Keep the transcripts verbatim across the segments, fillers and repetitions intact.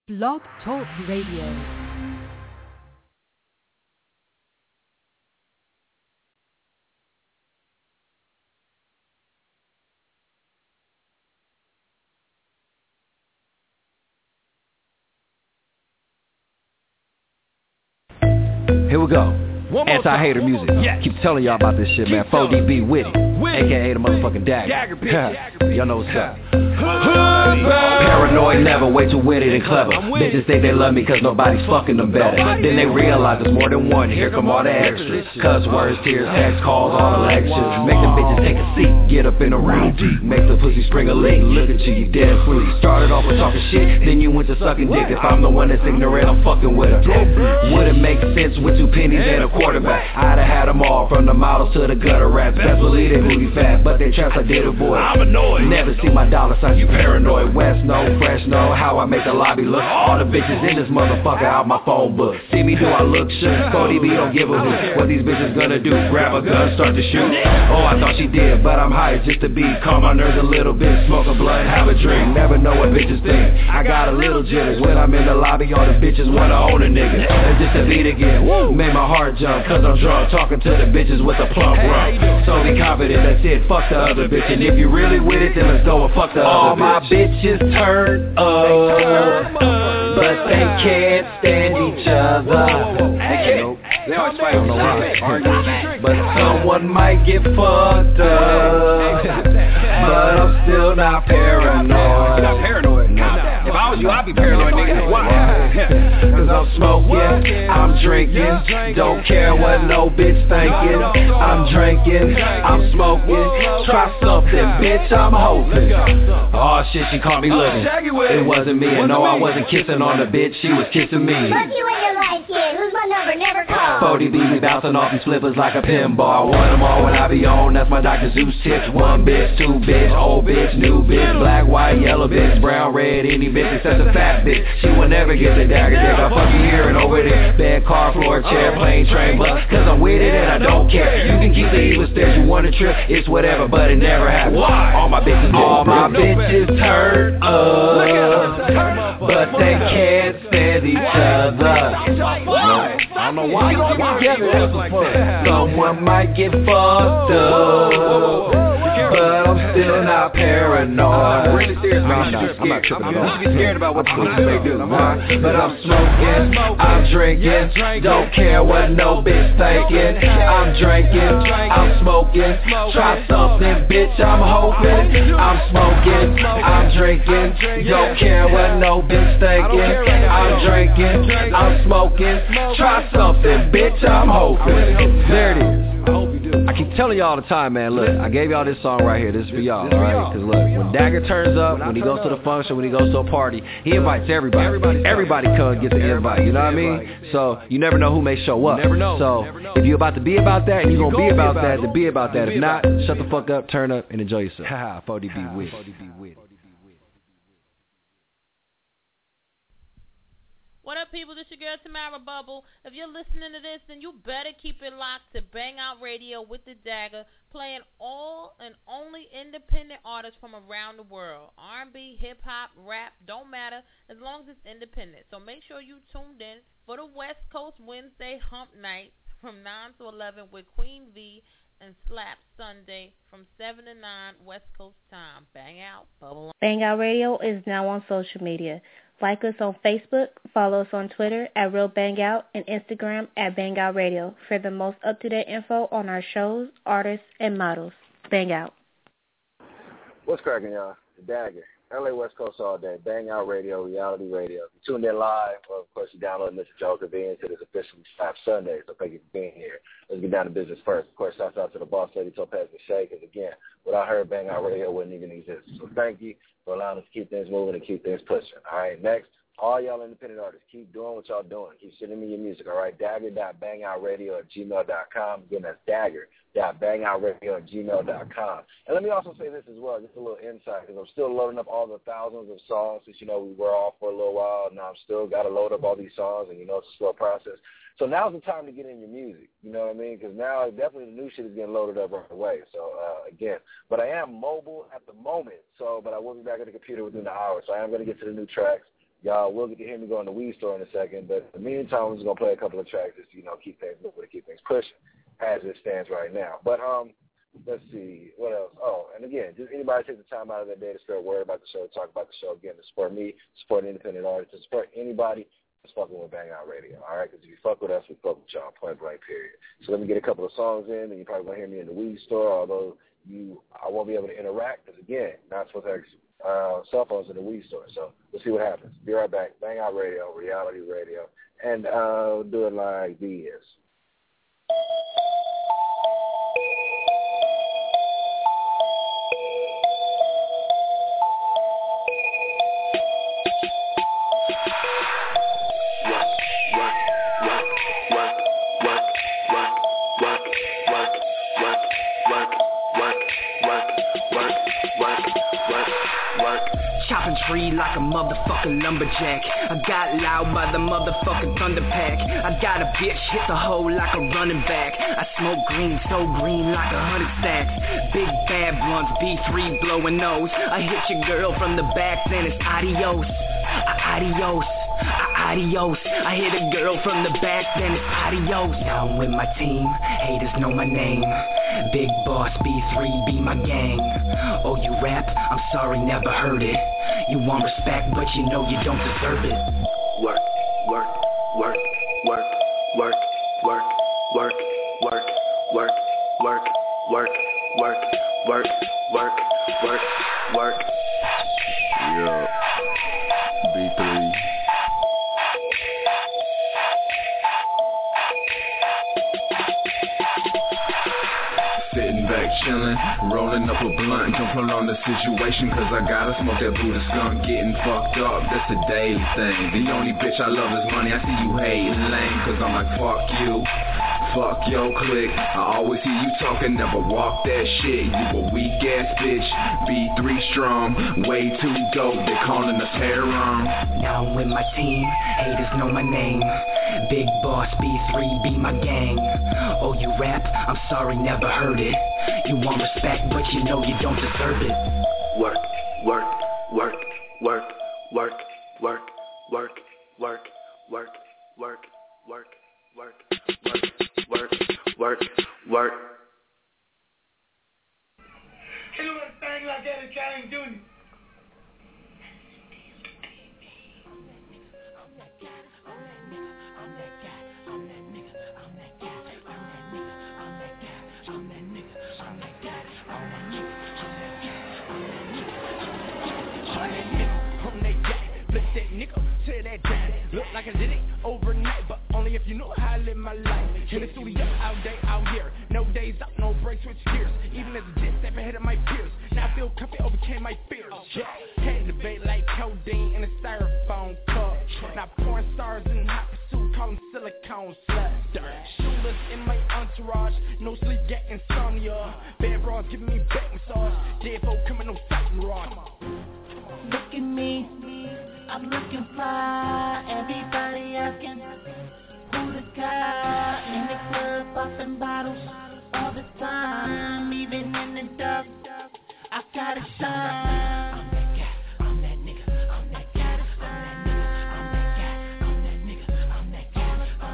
Blog Talk Radio. Here we go. Anti-hater music. Yes. Keep telling y'all about this shit, man. four D B Witty, a k a the motherfucking Dagger. Dagger y'all know what's up. Paranoid, never way too witty and clever. Bitches think they love me cause nobody's fucking them better. Then they realize there's more than one. Here come all the extras. Cuss words, tears, text calls, all the lectures. Make them bitches take a seat, get up in the ring deep. Make the pussy spring a leak. Look at you, you dead free. Started off with talking shit, then you went to sucking dick. If I'm the one that's ignorant, I'm fucking with her. Wouldn't make sense with two pennies and a quarterback. I'd have had them all, from the models to the gutter rats. Best believe they booty fat, but they traps I did avoid. I'm annoyed. Never see my dollar sign, you paranoid. West know, fresh know how I make the lobby look. All the bitches in this motherfucker out my phone book. See me do I look shook? four D B don't give a hoot. What these bitches gonna do? Grab a gun, start to shoot? Oh, I thought she did, but I'm high just to be. Calm my nerves a little bit, smoke a blunt, have a drink. Never know what bitches think. I got a little jitters when I'm in the lobby. All the bitches wanna own a nigga. It's just a beat again. Made my heart jump cause I'm drunk, talking to the bitches with a plump rump. So be confident, that's it, fuck the other bitch. And if you really with it, then let's go and fuck the other bitch. All my bitches turn up, but they can't stand each other. They can't. They always fight on the line. But someone might get fucked up. But I'm still not paranoid. Not paranoid. If I was you, I'd be paranoid, nigga. Why? Cause I'm smoking, I'm drinking. Don't care what no bitch thinking. I'm drinking, I'm smoking. Try something, bitch, I'm hoping. Oh shit, she caught me looking. It wasn't me, and no, I wasn't kissing on the bitch. She was kissing me. Fuck you in your life, kid. Who's my number? Never call. four D B be bouncing off these flippers like a pinball. I want them all when I be on. That's my Doctor Zeus tips. One bitch, two bitch, old bitch, new bitch, black, white, yellow bitch, brown, red, any bitch except a fat bitch. She will never get the dagger dick. I fuck you here and over there. Bed, car, floor, chair, plane, train, bus. Cause I'm with it and I don't care. You can keep the evil stairs, you want a trip. It's whatever, but it never happens. All my bitches, all my bitches turn up, but they can't stand each other. I don't know why you don't get together. Someone might get fucked up, but I'm still not paranoid. I'm really serious, man. I'm not, I'm not tripping at all. You get scared about what the police may do. But I'm smoking, I'm drinking. Don't care what no bitch thinking. I'm drinking, I'm smoking. Try something, bitch, I'm hoping. I'm smoking, I'm drinking. Don't care what no bitch thinking. I'm drinking, I'm smoking. Try something, bitch, I'm hoping. There it is. I hope you do. I keep telling y'all all the time, man, look, I gave y'all this song right here. This is for y'all, alright? Cause look, when Dagger turns up, when he goes to the function, when he goes to a party, he invites everybody. Everybody comes gets an invite, you know what I mean? So, you never know who may show up. So, if you're about to be about that, and you're gonna be about that, then be about that. If not, shut the fuck up, turn up, and enjoy yourself. Haha, four D B with. What up, people? This your girl, Tamara Bubble. If you're listening to this, then you better keep it locked to Bang Out Radio with the Dagger, playing all and only independent artists from around the world. R and B, hip-hop, rap, don't matter, as long as it's independent. So make sure you tuned in for the West Coast Wednesday Hump Night from nine to eleven with Queen V, and Slap Sunday from seven to nine West Coast time. Bang Out, Bubble. Bang Out Radio is now on social media. Like us on Facebook, follow us on Twitter at Real Bang Out, and Instagram at Bang Out Radio for the most up-to-date info on our shows, artists, and models. Bang Out. What's cracking, y'all? The Dagger. L A West Coast all day. Bang Out Radio, reality radio. If you tuned in live, well, of course, you download Mister Joe Convenience. It is officially Slap Sunday, so thank you for being here. Let's get down to business first. Of course, shouts out to the boss lady, Topaz Michelle, because, again, without her, Bang Out Radio wouldn't even exist. So thank you for allowing us to keep things moving and keep things pushing. All right, next, all y'all independent artists, keep doing what y'all doing. Keep sending me your music, all right? Dagger dot bang out radio at gmail dot com. Again, that's dagger dot bang out radio at gmail dot com. And let me also say this as well, just a little insight, because I'm still loading up all the thousands of songs since, you know, we were off for a little while. Now I'm still got to load up all these songs, and, you know, it's a slow process. So now's the time to get in your music, you know what I mean? Because now definitely the new shit is getting loaded up right away. So, uh, again, but I am mobile at the moment, so, but I will be back at the computer within the hour. So I am going to get to the new tracks. Y'all will get to hear me go in the weed store in a second, but in the meantime, I'm just going to play a couple of tracks just to, you know, keep things moving, keep things pushing as it stands right now. But um, let's see, what else? Oh, and again, just anybody take the time out of their day to spread word about the show, talk about the show, again, to support me, support independent artists, to support anybody that's fucking with Bang Out Radio, all right? Because if you fuck with us, we fuck with y'all, point blank, period. So let me get a couple of songs in, and you're probably going to hear me in the weed store, although you, I won't be able to interact, because again, not supposed to have uh, cell phones in the weed store. So we'll see what happens. Be right back. Bang Out Radio, Reality Radio, and uh, do it like this. Chopping tree like a motherfucking lumberjack. I got loud by the motherfucking thunder pack. I got a bitch hit the hole like a running back. I smoke green, so green like a hundred stacks. Big bad blunts, B three blowing nose. I hit your girl from the back, then it's adios. I adios. I adios. I hit a girl from the back, then it's adios. Now I'm with my team, haters know my name. Big boss B three, be my gang. Oh, you rap? I'm sorry, never heard it. You want respect, but you know you don't deserve it. Work, work, work, work, work, work, work, work, work, work, work, work, work, work, work, work. Yeah, B three. Sitting back chillin', rolling up a blunt. Don't prolong the situation, cause I gotta smoke that Buddha skunk. Getting fucked up, that's a daily thing. The only bitch I love is money. I see you hating lame, cause I'm like fuck you, fuck your clique. I always hear you talking, never walk that shit. You a weak ass bitch, B three strong, way too dope, they calling us heron. Now I'm with my team, haters know my name. Big boss B three, be my gang. Oh, you rap? I'm sorry, never heard it. You want respect, but you know you don't deserve it. Work, work, work, work, work, work, work, work, work, work, work, work, work, work, work, work. You know what a thing like that is trying to do? To that day, look like I did it overnight, but only if you know how I live my life. In the studio all day, out here, no days out, no breaks, switch gears. Even as a jet step ahead of my peers, now I feel comfy, overcame my fears. Yeah, can't debate like codeine in a styrofoam cup. Now porn stars in hot pursuit, call them silicone sluts. Shooters in my entourage, no sleep, get insomnia. Bad bras giving me back massage, dead folk criminal sight mirage. Look at me. I'm looking fly, everybody asking who the guy in the club, popping bottles all the time, even in the dark, I gotta shine. I'm that guy, I'm that nigga, I'm that guy, I'm that nigga, I'm that guy, I'm that nigga,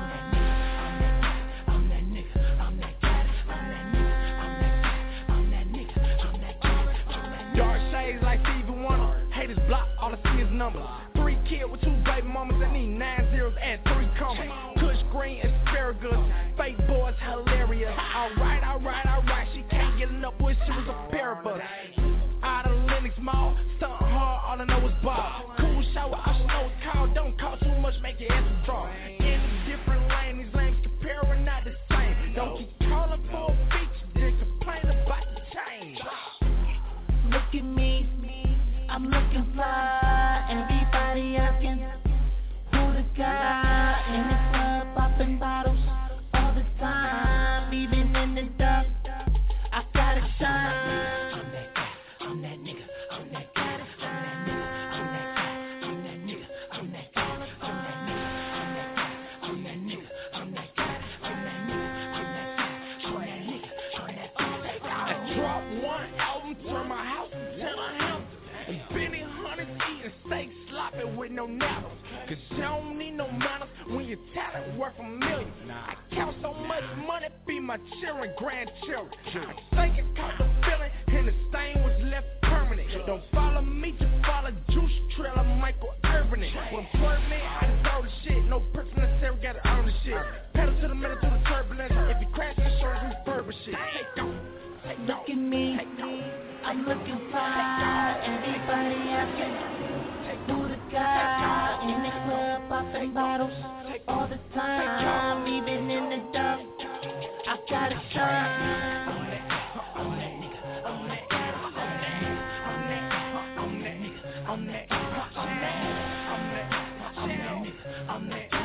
I'm that nigga, I'm that guy, I'm that nigga, I'm that nigga, I'm that guy, I'm that nigga. Dark shades like Stevie Wonder, haters block, all I see is numbers. Kid with two baby mamas, I need nine zeros and three commas. Kush green asparagus, fake boys hilarious. Alright, alright, alright, she can't get enough, wish she was a pair of us. Out of Lennox Mall, stunt hard, all I know is ball. Cool shower, I should know it's called, don't cost too much, make your answer draw. In a different lane, these lanes comparing, not the same. Don't keep calling for a feature, then complain about the change. Look at me, I'm looking fly, everybody asking who the guy in the club, popping bottles all the time, with no nappers. Cause you don't need no manners when your talent worth a million. I count so much money, be my children, grandchildren. I think it caught the feeling, and the stain was left permanent. Don't follow me, just follow Juice Trailer, Michael Urban. When I'm swerving, I deserve the shit. No person necessary, gotta earn the shit. Pedal to the metal, to the turbulence. If you crash, the shoulders, refurbish shit. Take off. Look at me, I'm looking fly. Everybody asking who the guy in the club, popping bottles all the time. Even in the dark, I got a shine. I'm that nigga, I'm that nigga, I'm that, I'm that, I'm that nigga, I'm that, I'm that, I'm that, I'm that nigga, I'm that, I'm that.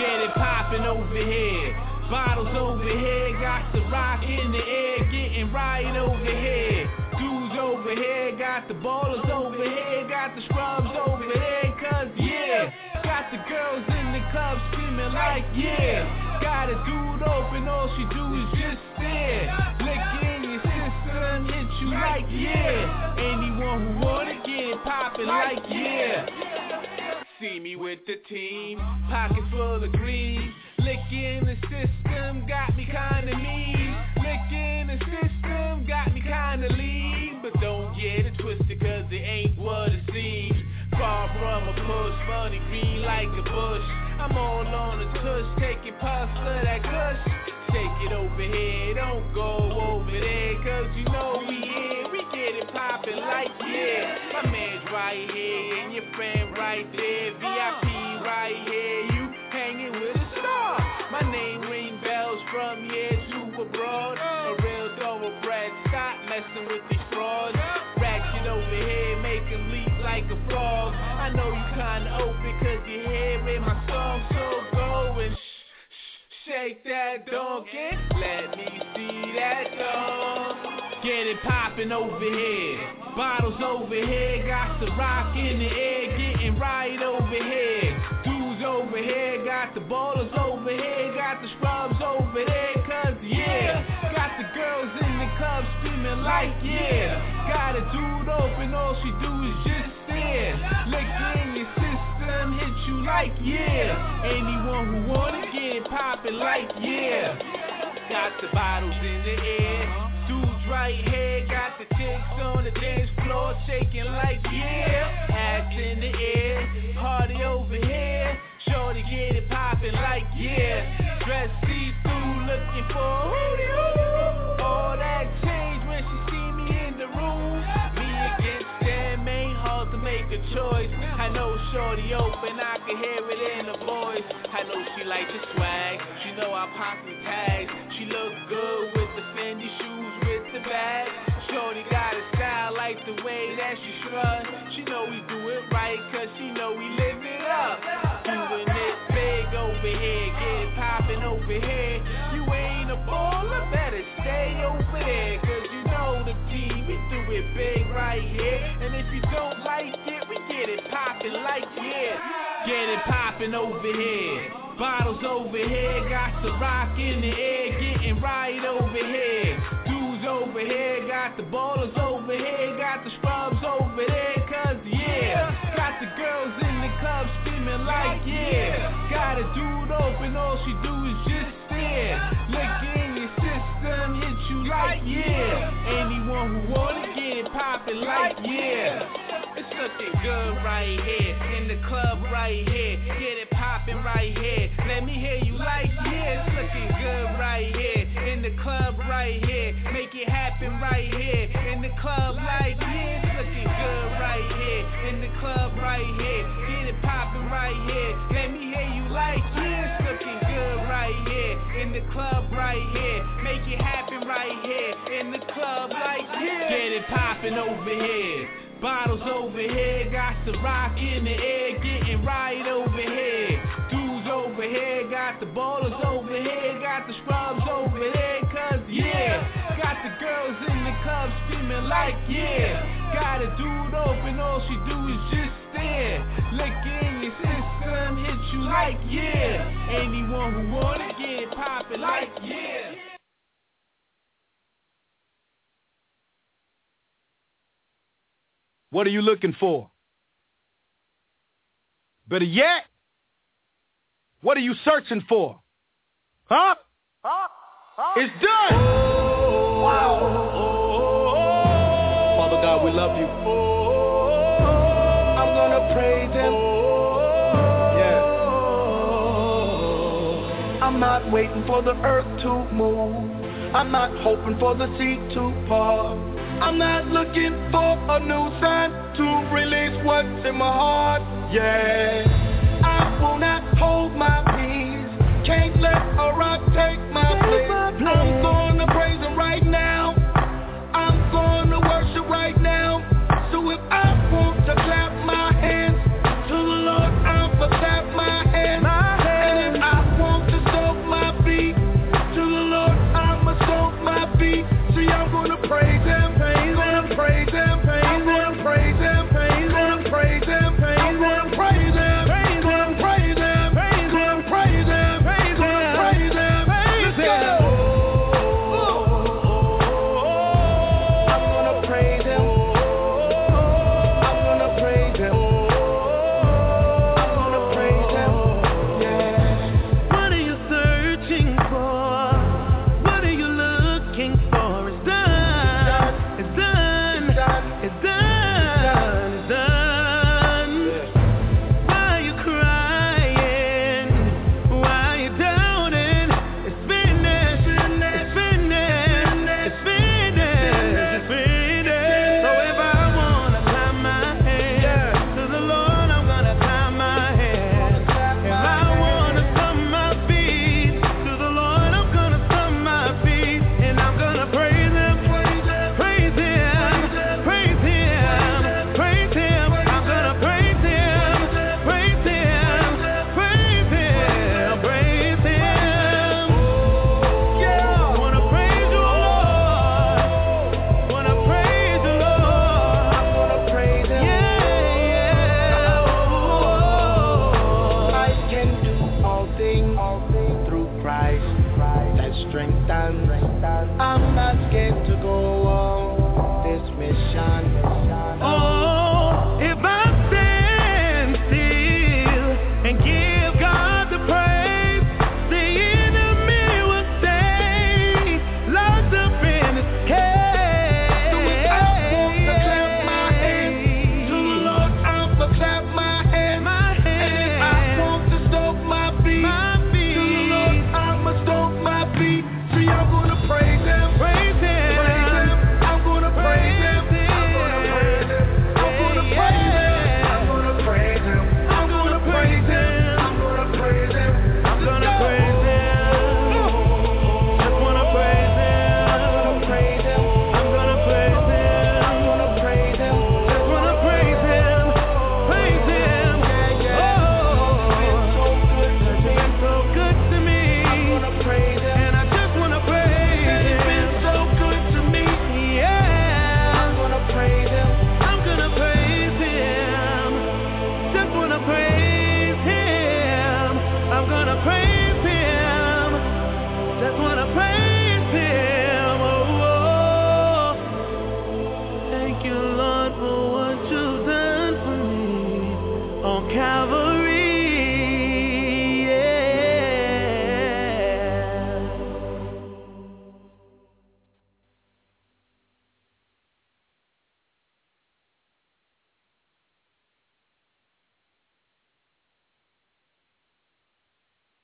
Get it poppin' over here. Bottles over here, got the rock in the air, getting right over here. Dudes over here, got the ballers over here, got the scrubs over here, cause yeah. Got the girls in the club screaming like yeah. Got a dude open, all she do is just stare. Lick in your system, hit you like yeah. Anyone who wanna get it poppin' like yeah. See me with the team, pockets full of green. Licking the system, got me kinda mean. Licking the system, got me kinda lean. But don't get it twisted, cause it ain't what it seems. Far from a push, funny green like a bush. I'm all on the tush, taking puffs of that kush. Take it over here, don't go over there, cause you know we here. We get it poppin' like yeah. My man's right here, and your friend right there. V I P right here, you hanging with a star. My name ring bells from here to abroad. A real thoroughbred, stop messing with these frauds. Ratchet over here, make them leap like a frog. I know you kinda open cause you hearing my song, so go and sh- sh- shake that donkey. Let me see that dog. Get it poppin' over here. Bottles over here, got the rock in the air, getting right over here. Dudes over here, got the ballers over here, got the scrubs over there, cause yeah. Got the girls in the club screaming like yeah. Got a dude open, all she do is just stare. Lick in your system, hit you like yeah. Anyone who wanna get poppin' like yeah. Got the bottles in the air. Dudes right here, got the chicks on the dance floor shaking like yeah. Ass in the air, party over here. Shorty get it poppin' like yeah. Dress see-through, looking for hootie hoo. All that change when she see me in the room. Me against them ain't hard to make a choice. I know shorty open, I can hear it in her voice. I know she like the swag, she know I pop some tags. She look good with the Fendi shoes, with the bag. Shorty got a style like the way that she strut. She know we do it right, cause she know we live it up. Doing it big over here, get it poppin' over here. You ain't a baller, better stay over there, cause you know the team, we do it big right here. And if you don't like it, we get it poppin' like yeah. Get it poppin' over here. Bottles over here, got the rock in the air, getting right over here. Dudes over here, got the ballers over here, got the scrubs over there, cause yeah. Got the girls in the club screaming like yeah. Got a dude open, all she do is just stare. Lick in your system, hit you like yeah. Anyone who wanna get it poppin' like yeah. It's looking good right here, in the club right here. Get it poppin' right here. Let me hear you like yeah. It's looking good right here, in the club right here. Make it happen right here, in the club like yeah. It's looking good right here, in the club right here. Get it poppin' right here. Let me hear you like yeah. It's looking good right here, in the club right here. Make it happen right here, in the club like yeah. Get it poppin' over here. Bottles over here, got the rock in the air, getting right over here. Dudes over here, got the ballers over here, got the scrubs over there, cause yeah. Got the girls in the club screaming like yeah. Got a dude open, all she do is just stare. Lick in your system, hit you like yeah. Anyone who wanna get it poppin' like yeah. What are you looking for? Better yet, what are you searching for? Huh? Huh? Huh? It's done! Oh, wow. Oh, oh, Father God, we love you. Oh, I'm gonna praise him. Yeah. I'm not waiting for the earth to move. I'm not hoping for the sea to part. I'm not looking for a new sign to release what's in my heart, yeah. I will not hold my peace, can't let a rock take my place. I'm gonna praise him right now, I'm gonna worship right now. So if I want to clap my hands to the Lord, I'ma clap my hands. And if I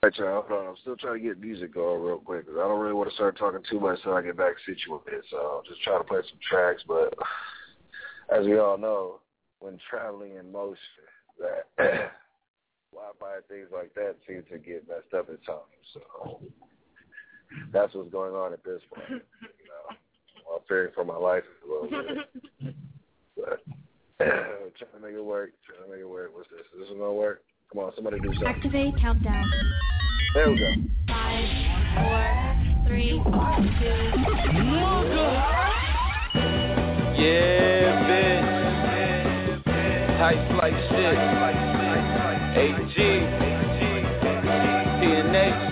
right, y'all. Hold on. I'm still trying to get music going real quick because I don't really want to start talking too much until I get back situated. So I'm just trying to play some tracks. But as we all know, when traveling in motion, that Wi-Fi and things like that seem to get messed up at times. So that's what's going on at this point. You know, I'm fearing for my life a little bit. But trying to make it work. Trying to make it work. What's this? Is this going to work? Come on, somebody do something. Activate countdown. There we go. Five, four, three, two, yeah, bitch. Tight flight shit. A G. T N A.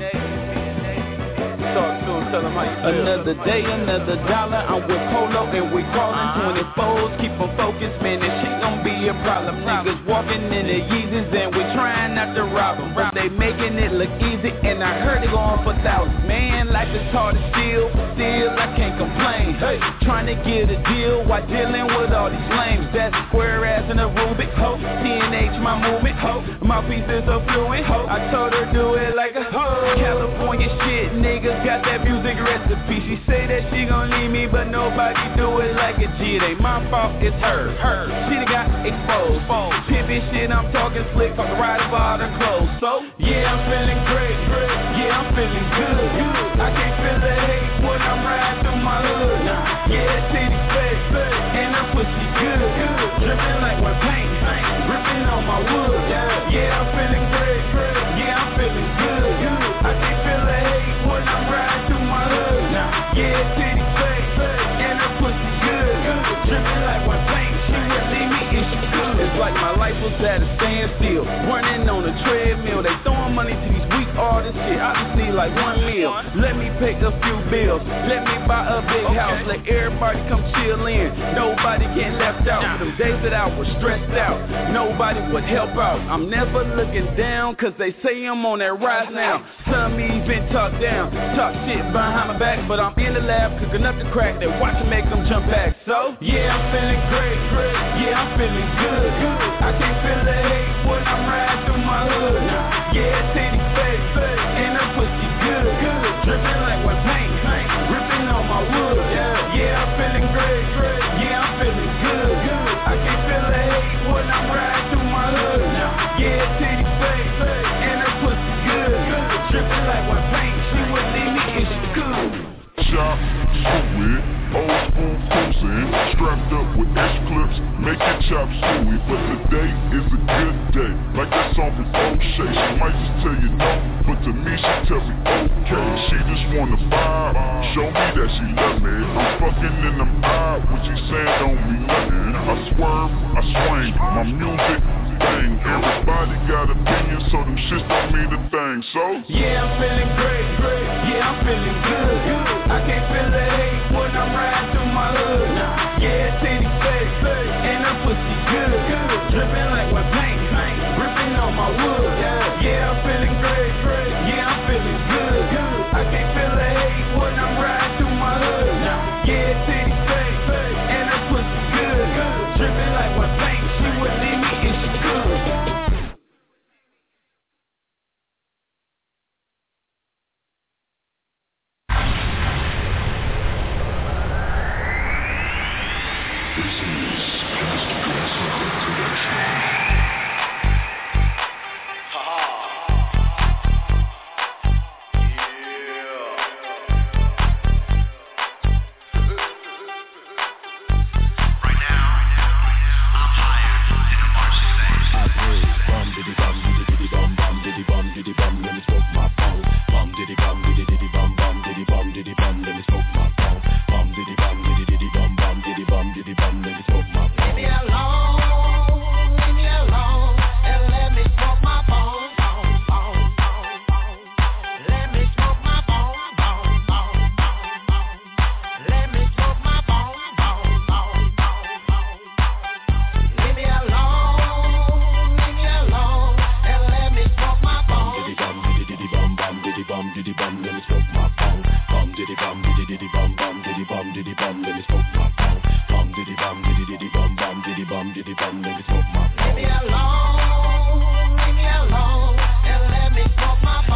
Talk to him, tell him how you feel. Another day, another dollar. I'm with Polo and we callin' twenty-fours. Keep them focused, man. This shit gon' be a problem. Niggas walking in the Yeezys and we trying not to rob them. But they making it look easy and I heard it going for thousands. Man, like it's hard to steal, but still I can't complain. Hey, trying to get a deal while dealing with all these lames. That's square ass in a Rubik. Ho, T N H my movement. Ho, my pieces are fluent. Ho, I told her do it like a ho. California shit, niggas got that music recipe. She say that she gon' leave me, but nobody do it like a G. It ain't my fault, it's her. Her, she done got exposed. Pimpin' shit, I'm talking slick, talking right about her clothes. So, yeah, I'm feeling great. Yeah, I'm feeling good. I can't feel the hate when I'm riding through my hood. Yeah, titties fat, and her pussy good. Drippin' like one paint, rippin' on my wood. Yeah, I'm feeling great. Yeah, I'm feeling good. I can't feel the hate when I'm riding through my hood. Yeah, titties fat, and her pussy good. Drippin' like one paint, she would leave me if she could. It's like my life was at a standstill, running on a treadmill. They throwing money to these weak artists. Shit, I just need like one meal. Let me pick a few bills. Let me buy a big okay. house. Let everybody come chill in. Nobody get left out. Some days that I was stressed out, nobody would help out. I'm never looking down, cause they say I'm on that rise now. Some of me been talked down, talk shit behind my back, but I'm in the lab cooking up the crack. They watch and make them jump back. So, yeah, I'm feeling great. Yeah, I'm feeling good. I can't feel the hate when I'm riding through my hood. Yeah, titties fat, and her pussy good. Drippin' like one paint, rippin' on my wood. Yeah, I'm feeling great. Yeah, I'm feeling good. I can't feel the hate when I'm riding through my hood. Yeah, titties fat, and her pussy good. Drippin' like one paint, she would leave me if she could. Chop, suey, old school cruising, strapped up with X-clips, make it chop suey. But today is a good day, like that song from O'Shea. She might just tell you no, but to me she tell me okay. She just wanna vibe, show me that she love me. I'm fucking and I'm out, what she saying don't mean nothing. I swerve, I swing, my music bang. Everybody got opinions, so them shits don't mean a thing. So yeah, I'm feeling great. Yeah, I'm feeling good. I can't feel the hate when I'm riding through my hood. Yeah, titties fat, and her pussy good. Drippin' like one paint, rippin' on my wood. Yeah, I'm feeling great. Yeah, I'm feeling good. I can't feel the hate when I'm riding through my hood. Yeah, titties fat, and her pussy good. Drippin' like one paint, she would leave me if she could. Leave me alone, leave me alone, and let me smoke my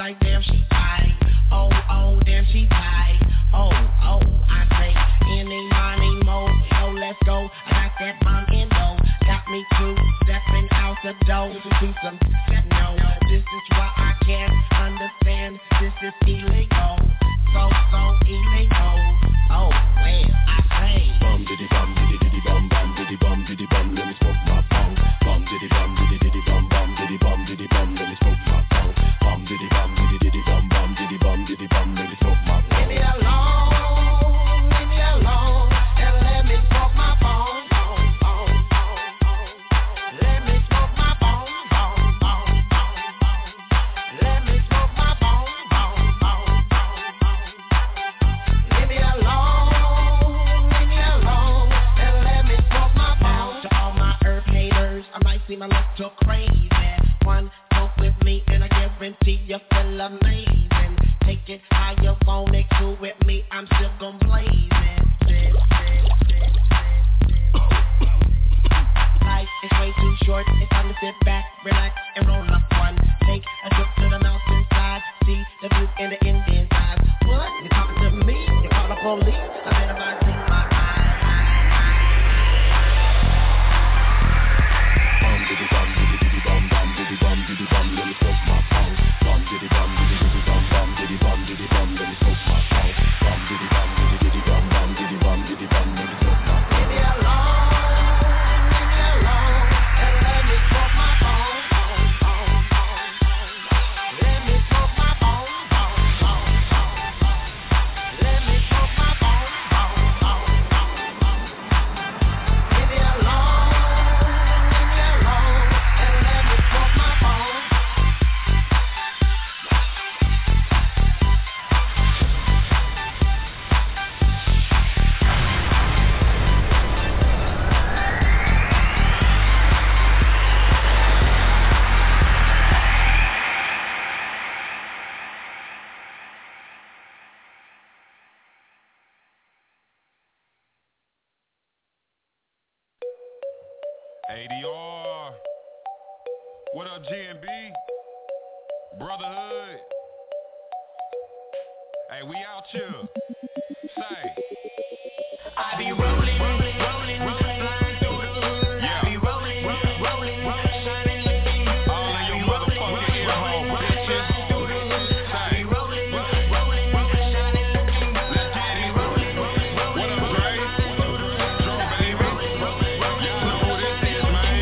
like damn she tight. Oh, oh, damn she tight. Oh, oh, I say, any money, mo, yo, let's go. I got that bomb in though. Got me two stepping out the door to do some no. This is why I can't understand. This is illegal. So, so illegal. Oh, well, I say. Bum diddy bum diddy diddy bum bum diddy bum diddy bum. Let me smoke my bong. Bum diddy bum diddy diddy bum bum diddy bum diddy bum. Let me smoke my bong. Bum diddy bum diddy diddy bum bum diddy bum diddy bum. Let me smoke my bong. Leave me alone, leave me alone, and let me smoke my bong. Let me smoke my bong, bong, bong, bong, bong. Let me smoke my bong, bong, bong, bong, bong. Leave me alone, leave me alone, and let me smoke my bong. To all my herb haters, I might seem a little crazy. One smoke with me, and I guarantee you feel amazing. Take it how you want it, cool with me, I'm still gon' blaze it. Life is way too short, it's time to sit back, relax, and roll up one. Take a trip to the mountainside, see the view in the Indian eyes. What? You talking to me? You call the police? I better not see my eyes. Bum diddy bum diddy diddy bum bum diddy bum diddy bum. Let me smoke my bong. Bum diddy bum diddy diddy bum bum diddy bum diddy bum. Let me smoke my bong. Bum diddy bum diddy diddy bum bum diddy bum diddy bum. Let me smoke my bong. Leave me alone, leave me alone, and let me smoke my bong, bong, bong, bong, bong. Let me smoke my bong, bong, bong, bong, bong. Let me smoke my bong, bong, bong, bong, bong. Leave me alone, leave me alone, and let me smoke my bong. A D R. What up, G and B? Brotherhood. Hey, we out here. Say. I be rolling, rolling, rolling, flying through the hood. I be rolling, rolling, rolling, shining, looking good. All of your motherfucking ear hole bitches. I be rolling, rolling, rolling, shining, looking good. Let's get it. What up, Dre? Dro, baby. Y'all know who this is, man.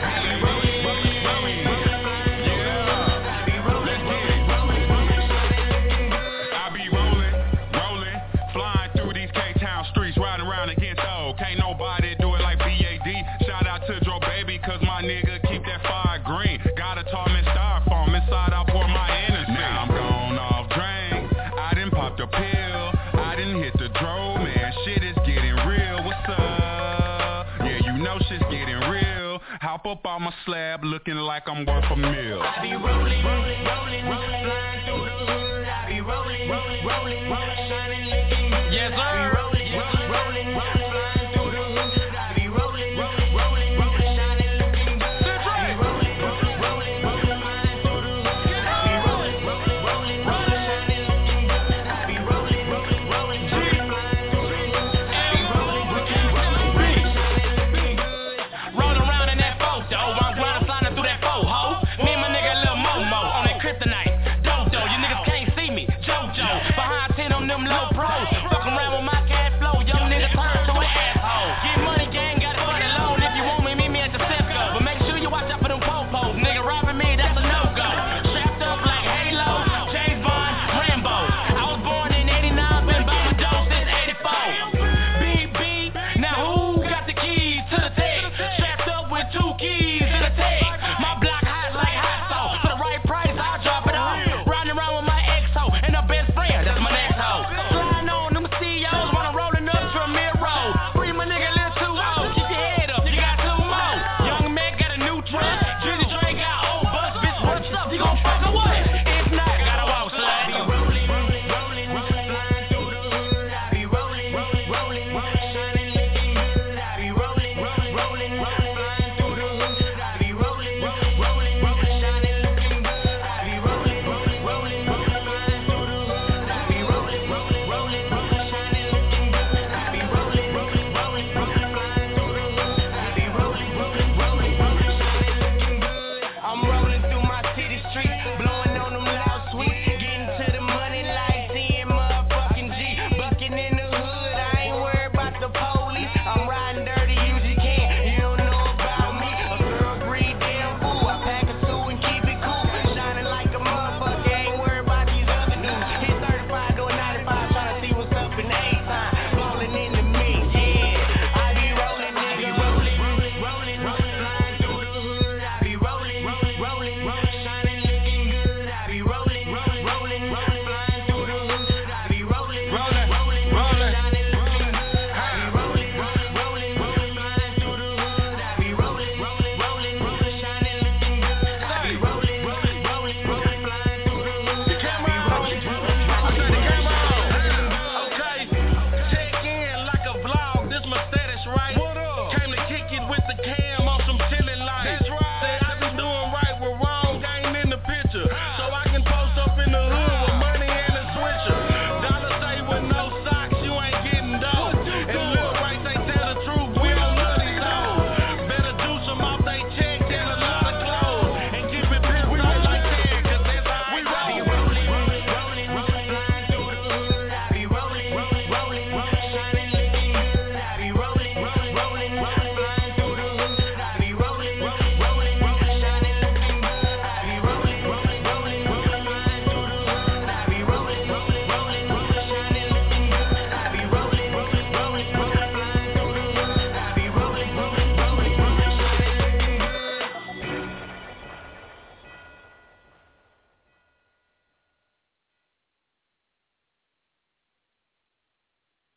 I be rolling, rolling, flying through these K-Town streets, riding around against old. Can't nobody do it like B A D. Shout out to Dro Baby, cause my nigga keep that fire green. Got a tall man styrofoam inside, I pour my energy. Now I'm gone off drain. I done popped a pill. I done hit the dro, man. Shit is getting real. What's up? Yeah, you know shit's getting real. Hop up on my slab, looking like I'm worth a meal. I be rolling, rolling, rolling, flying through the hood. I be rolling, rolling, rolling, shining, looking good. Yes, sir. I be rolling, rolling, rolling, flying through the hood. I be rolling, rolling, rolling, shining, looking good. I be rolling, rolling, rolling, flying through the hood. I be rolling, rolling, rolling, shining, looking good. I be rolling, rolling, rolling, flying through the hood. I be rolling, rolling, rolling, shining, looking good. Roll around in that photo, I'm grind sliding through that faux ho. Me and my nigga Lil Momo on that kryptonite. Dodo, you niggas can't see me. Jojo, behind ten on them low pros. Fuck around with my cash flow, young nigga turn to an asshole. Get money, gang, got it running low. If you want me, meet me at the Cisco. But make sure you watch out for them popos. Nigga robbing me, that's a no-go. Strapped up like Halo, James Bond, Rambo. I was born in eighty-nine, been by my dough since eighty-four. B B, now who got the keys to the tech? Strapped up with two keys to the tech. My block hot like hot sauce. For the right price, I'll drop it all.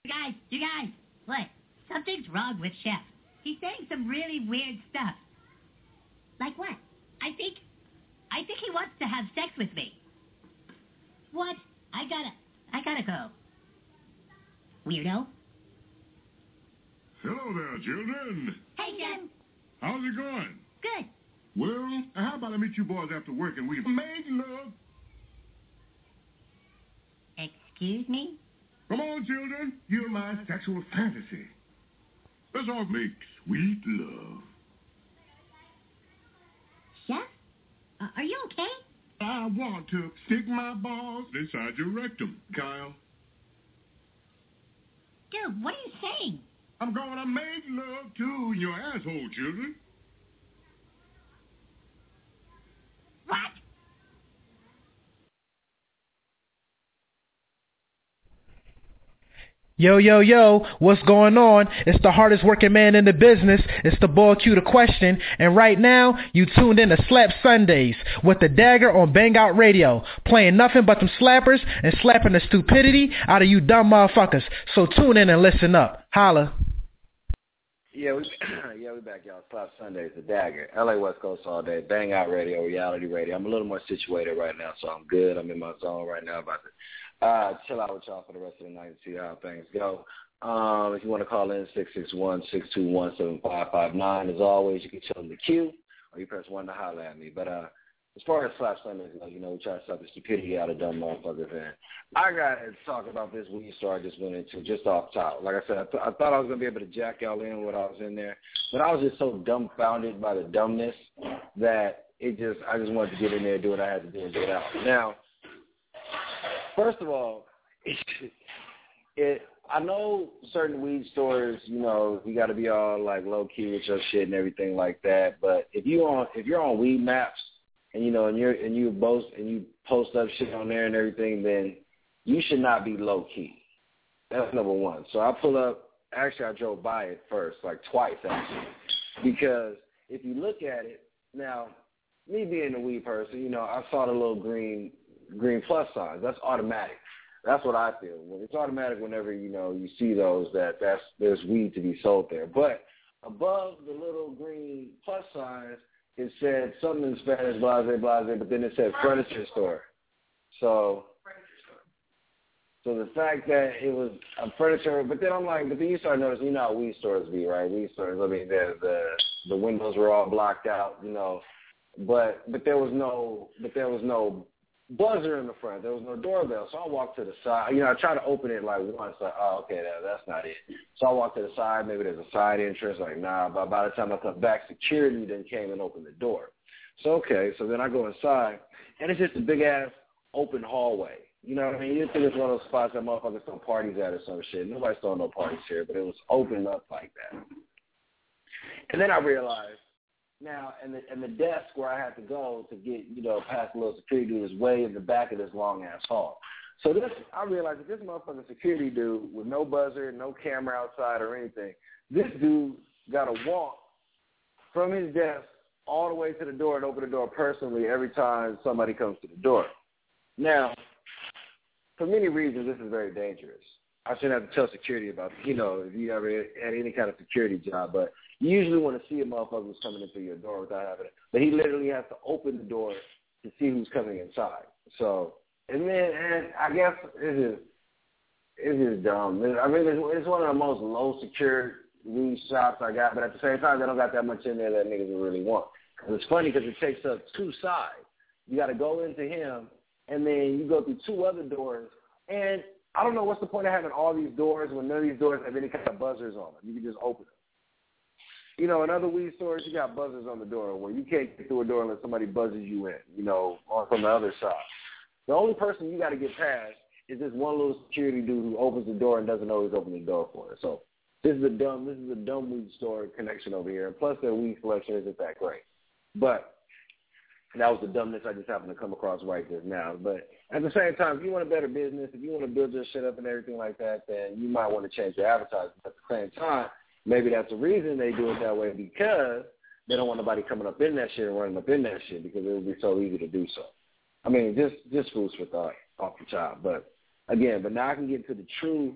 You guys, you guys, what? Something's wrong with Chef. He's saying some really weird stuff. Like what? I think, I think he wants to have sex with me. What? I gotta, I gotta go. Weirdo. Hello there, children. Hey, Chef. How's it going? Good. Well, how about I meet you boys after work and we make love? Excuse me? Come on, children. You're my sexual fantasy. Let's all make sweet love. Chef? Uh, are you okay? I want to stick my balls inside your rectum, Kyle. Dude, what are you saying? I'm going to make love to your asshole, children. What? Yo, yo, yo, what's going on? It's the hardest working man in the business. It's the boy Q the Question. And right now, you tuned in to Slap Sundays with the Dagger on Bang Out Radio, playing nothing but them slappers and slapping the stupidity out of you dumb motherfuckers. So tune in and listen up. Holla. Yeah, we yeah we back, y'all. Slap Sundays, the Dagger, L A West Coast all day, Bang Out Radio, Reality Radio. I'm a little more situated right now, so I'm good. I'm in my zone right now, about to Uh, chill out with y'all for the rest of the night and see how things go. Um, if you want to call in, six six one, six two one, seven five five nine. As always, you can chill in the queue or you press one to holler at me. But uh, as far as Slap Sundays go, you know, we try to stop the stupidity out of dumb motherfuckers. And I got to talk about this weed store I just went into just off top. Like I said, I, th- I thought I was going to be able to jack y'all in when I was in there. But I was just so dumbfounded by the dumbness that it just, I just wanted to get in there, do what I had to do, and get out. Now, first of all, it, it, I know certain weed stores, you know, you got to be all like low key with your shit and everything like that. But if you on if you're on Weed Maps and you know and you're and you boast and you post up shit on there and everything, then you should not be low key. That's number one. So I pull up. Actually, I drove by it first, like twice actually, because if you look at it now, me being a weed person, you know, I saw the little green. green plus signs. That's automatic. That's what I feel. It's automatic whenever, you know, you see those that that's there's weed to be sold there. But above the little green plus signs, it said something in Spanish, blase, blase, but then it said furniture store. So, so the fact that it was a furniture, but then I'm like, but then you start noticing, you know how weed stores be, right? Weed stores, I mean, the the the windows were all blocked out, you know, but but there was no, but there was no buzzer in the front. There was no doorbell. So I walked to the side. You know, I tried to open it like once. Like, oh, okay, that, that's not it. So I walked to the side. Maybe there's a side entrance. Like, nah. But by the time I come back, security then came and opened the door. So, okay. So then I go inside, and it's just a big-ass open hallway. You know what I mean? You think it's one of those spots that motherfuckers throw parties at or some shit. Nobody's throwing no parties here, but it was opened up like that. And then I realized, now, and the, and the desk where I had to go to get, you know, past the little security dude is way in the back of this long-ass hall. So this, I realized that this motherfucking security dude with no buzzer, no camera outside or anything, this dude got to walk from his desk all the way to the door and open the door personally every time somebody comes to the door. Now, for many reasons, this is very dangerous. I shouldn't have to tell security about, you know, if you ever had any kind of security job, but you usually want to see a motherfucker who's coming in through your door without having it. But he literally has to open the door to see who's coming inside. So, and then, and I guess it's just, it's just dumb. I mean, it's, it's one of the most low-secure weed shops I got, but at the same time, they don't got that much in there that niggas would really want. Cause it's funny because it takes up two sides. You got to go into him, and then you go through two other doors, and I don't know what's the point of having all these doors when none of these doors have any kind of buzzers on them. You can just open them. You know, in other weed stores, you got buzzers on the door where you can't get through a door unless somebody buzzes you in, you know, on from the other side. The only person you got to get past is this one little security dude who opens the door and doesn't always open the door for it. So this is a dumb, this is a dumb weed store connection over here. And plus, their weed selection isn't that great. But that was the dumbness I just happened to come across right just now. But at the same time, if you want a better business, if you want to build your shit up and everything like that, then you might want to change your advertising. At the same time, maybe that's the reason they do it that way, because they don't want nobody coming up in that shit and running up in that shit, because it would be so easy to do so. I mean, just just foods for thought off the top. But again, but now I can get to the true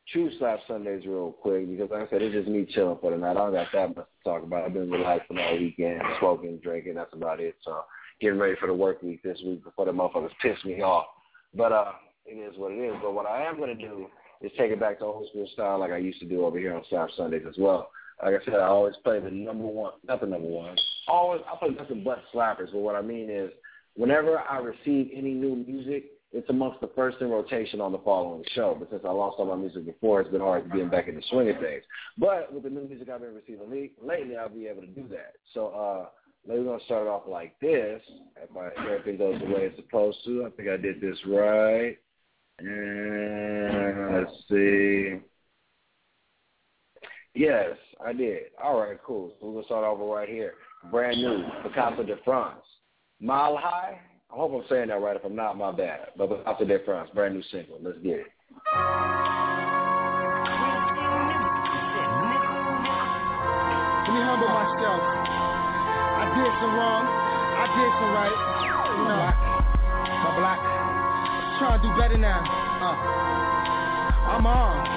True Slap Sundays real quick because, like I said, it's just me chilling for the night. I don't got that much to talk about. I've been relaxing all weekend, smoking, drinking. That's about it. So getting ready for the work week this week before the motherfuckers piss me off. But uh, it is what it is. But what I am going to do is take it back to old school style like I used to do over here on Slap Sundays as well. Like I said, I always play the number one, not the number one. Always, I play nothing but slappers. But what I mean is whenever I receive any new music, it's amongst the first in rotation on the following show. But since I lost all my music before, it's been hard to get back in the swing of things. But with the new music I've been receiving lately, I'll be able to do that. So uh, we're going to start off like this. If my, everything goes the way it's supposed to. I think I did this right. And let's see. Yes, I did. All right, cool. So we're going to start over right here. Brand new, Picasso de France. Mile High. I hope I'm saying that right. If I'm not, my bad. But Picasso de France, brand new single. Let's get it. Let me humble myself. I did some wrong. I did some right. You know, my black. Trying to do better now. Uh, I'm on.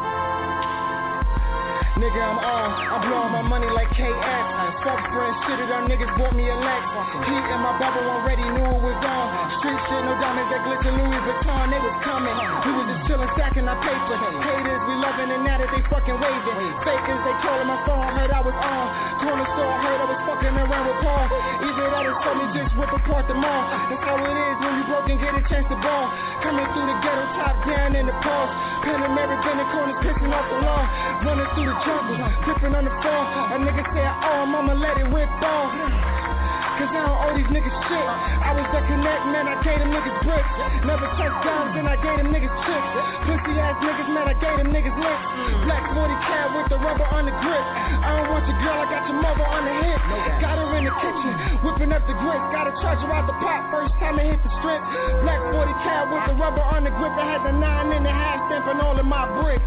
Nigga, I'm on. I'm blowing my money like K S. Fuck friends, shit it on niggas bought me a Lex. Heat in my bubble already knew it was on. Street shit, no diamonds that glitzer, Louis Vuitton, they was coming. We was just chillin', stacking our paper. Haters, we loving and now that they fucking waving. Fakers, they calling my phone, heard I was on. Corner store, heard I was fucking around with Paul. Either that or told me just whip apart the mall. That's how it is when you broke and get a chance to ball. Coming through the ghetto, top down in the pulse. Panameric in the corner, pissing off the law. Running through the jungle, dipping on the floor. A nigga say, oh, mama let it whip off. Cause I don't owe these niggas shit. I was the connect, man, I gave them niggas bricks. Never touched dimes, then I gave them niggas chicks. Pussy ass niggas, man, I gave them niggas licks. Black forty cat with the rubber on the grip. I don't want your girl, I got your mother on the hip. Got her in the kitchen, whipping up the grits. Gotta charge her out the pot, first time I hit the strip. Black forty cat with the rubber on the grip. I had the nine in the half stamp and all of my bricks.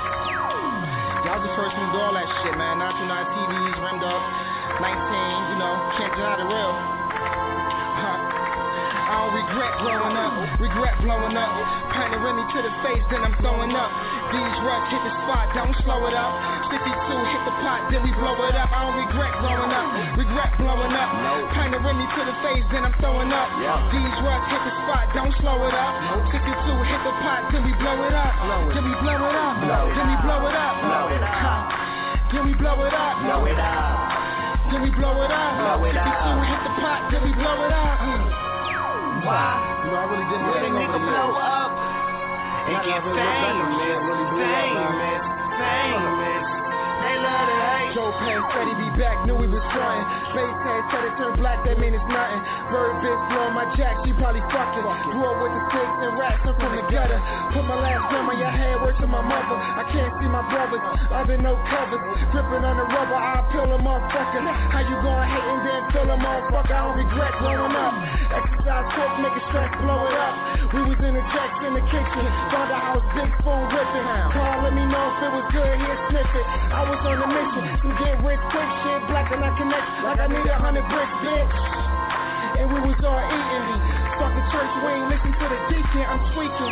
Y'all just first me do all that shit, man. nine two nine T Vs, rimmed up, nineteen, you know, can't deny the real. Huh. I don't regret growing up, regret blowing up. Pinting Remy to the face, then I'm throwing up. These ruts hit the spot, don't slow it up. fifty-two hit the pot, then we blow it up. I don't regret growing up, regret blowing up. Pinting Remy to the face, then I'm throwing up. These ruts hit the spot, don't slow it up. fifty-two hit the pot, then we blow it up. Then we blow it up, then we blow it up. Then we blow it up, blow it up. Then we blow it up, fifty-two hit the pot, then we blow it up. Why? You know, I really didn't let a nigga blow up and get famous, famous, famous. They love to hate. Joe Penn said he be back, knew he was trying. Bass head said it turned black, that mean it's nothing. Bird bitch blowing my jack, she probably fucking. Grew up with the snakes and rats, I'm from the gutter. Put my last gun on your head, word to my mother. I can't see my brothers, other no covers. Gripping on the rubber, I'll peel them motherfucker. How you gonna hate and then fill them motherfucker? I don't regret growing up. Exercise coke, make it stress, blow it up. We was in the jacks in the kitchen, found a house, big spoon ripping. Call, let me know if it was good, he'll sniff it. I was on a mission to get rich quick, shit black and I connect like I need a hundred bricks, bitch. And we was all eating. Fuck the church, we ain't listen to the deacon, I'm tweaking.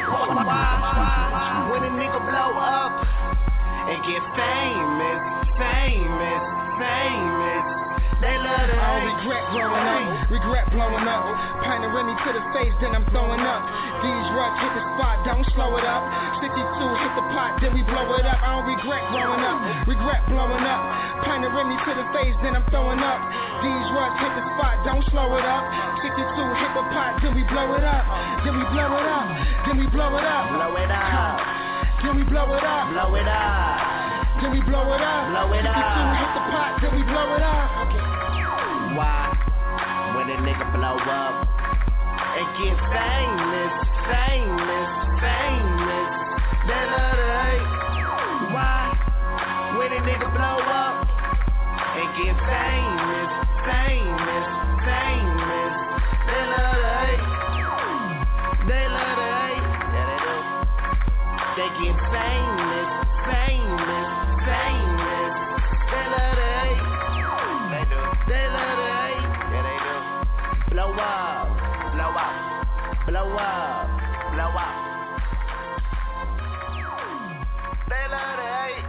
When a nigga blow up and get famous, famous, famous. They love to I don't regret growing up, regret blowing up. Pinting Remy to the face, then I'm throwing up. These ruts hit the spot, don't slow it up. fifty-two hit the pot, then we blow it up. I don't regret growing up, regret blowing up. Pinting Remy to the face, then I'm throwing up. These ruts hit the spot, don't slow it up. fifty-two hit the pot, then we blow it up. Then we blow it up, then we blow it up. Blow it up. Then we blow it up. Blow it up. Then we blow it up. Blow it up. fifty-two hit the pot, then we blow it up. Why? When a nigga blow up and get famous, famous, famous. They love to hate. Why? When a nigga blow up and get famous, famous, famous. They love to hate. They love to hate. Yeah, they do. They get famous, famous, famous. They love to hate. They do. They love to hate. Yeah, they do. Blow up, blow up, blow up, blow up. they love to hate.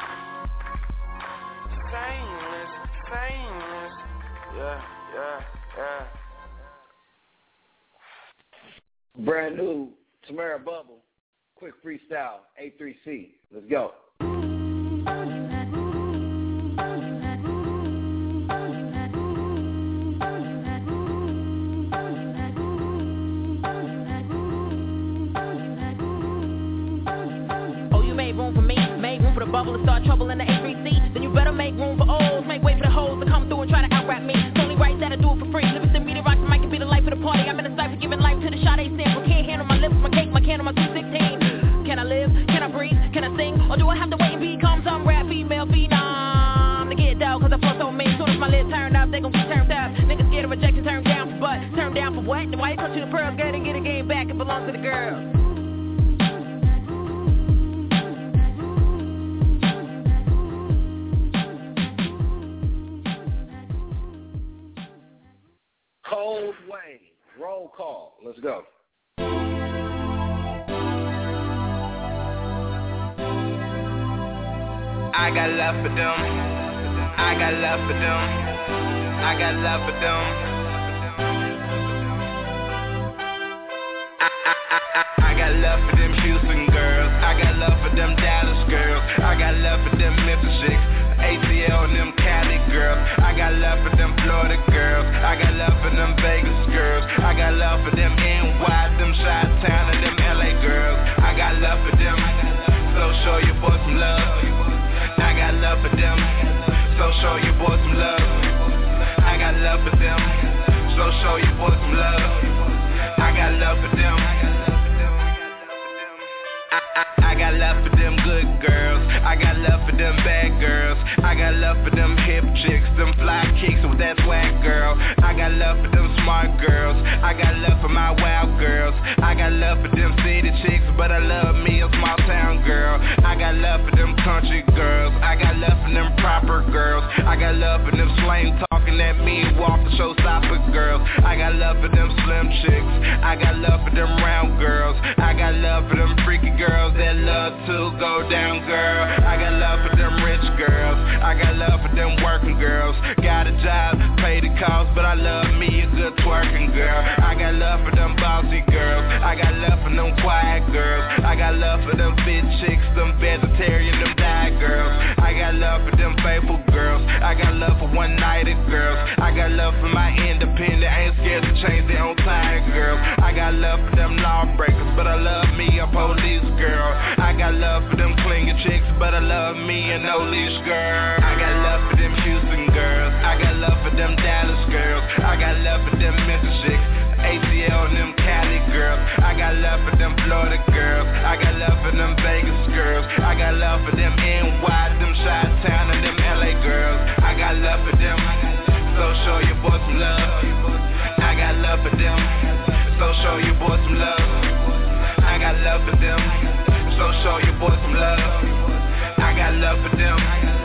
Famous, famous. Yeah, yeah, yeah. Brand new Tamara Bubble, quick freestyle, A three C. Let's go. Oh, you made room for me, made room for the bubble to start trouble in the A three C. Then you better make room for O's, make way for the hoes to come through and try to out-rap me. It's only right that I do it for free. Lyrics and media rock the mic and be the life of the party. I'm in a cypher giving life to the shot A sample. Can't handle my lips, my cake, my candle, my two sixteen. Can I live? Can I breathe? Can I sing? Or do I have to wait and become some rap female phenom? To get down, cause I flow so mean. Soon as my lips turn up, they gon' get turned up. Niggas scared of rejection, turn down for butt. Turn down for what? Then why you come to the pearls, girl, and get a game back? It belongs to the girls. Cold Wayne, roll call. Let's go. I got love for them. I got love for them. I got love for them. I, I, I, I, I got love for them Houston girls. I got love for them Dallas girls. I got love for them Memphis chicks. A T L and them Cali girls. I got love for them Florida girls. I got love for them Vegas girls. I got love for them N Y, them Chi-Town and them L A girls. I got love for them. So show your boy some love. I got love for them. So show your boy some love. I got love for them. So show your boy some love. I got love for them. I, I, I got love for them good girls. I got love for them bad girls. I got love for them hip chicks, them fly kicks with that swag girl. I got love for them smart girls. I got love for my wild girls. I got love for them city chicks, but I love me a small town girl. I got love for them country girls. I got love for them proper girls. I got love for them slang talking at me, walk the showstopper girls. I got love for them slim chicks. I got love for them round girls. I got love for them freaky girls that love to go down, girl. I got love for them rich girls. I got love for them working girls. Got a job, pay the cost, but I love me a good twerking girl. I got love for them bossy girls. I got love for them quiet girls. I got love for them fit chicks, them vegetarian, them diet girls. I got love for them faithful girls. I got love for one-nighted girls. I got love for my independent, ain't scared to change their own time girls. I got love for them lawbreakers, but I love me a police girl. I got love for them clingy chicks, but I love me a no-leash girl. I got love for them Houston girls. I got love for them Dallas girls. I got love for them Memphis chicks. A T L and them Cali girls. I got love for them Florida girls. I got love for them Vegas girls. I got love for them N Y, them Chi-Town and them L A girls. I got love for them. So show your boy some love. I got love for them. So show your boy some love. I got love for them. So show your boy some love. I got love for them.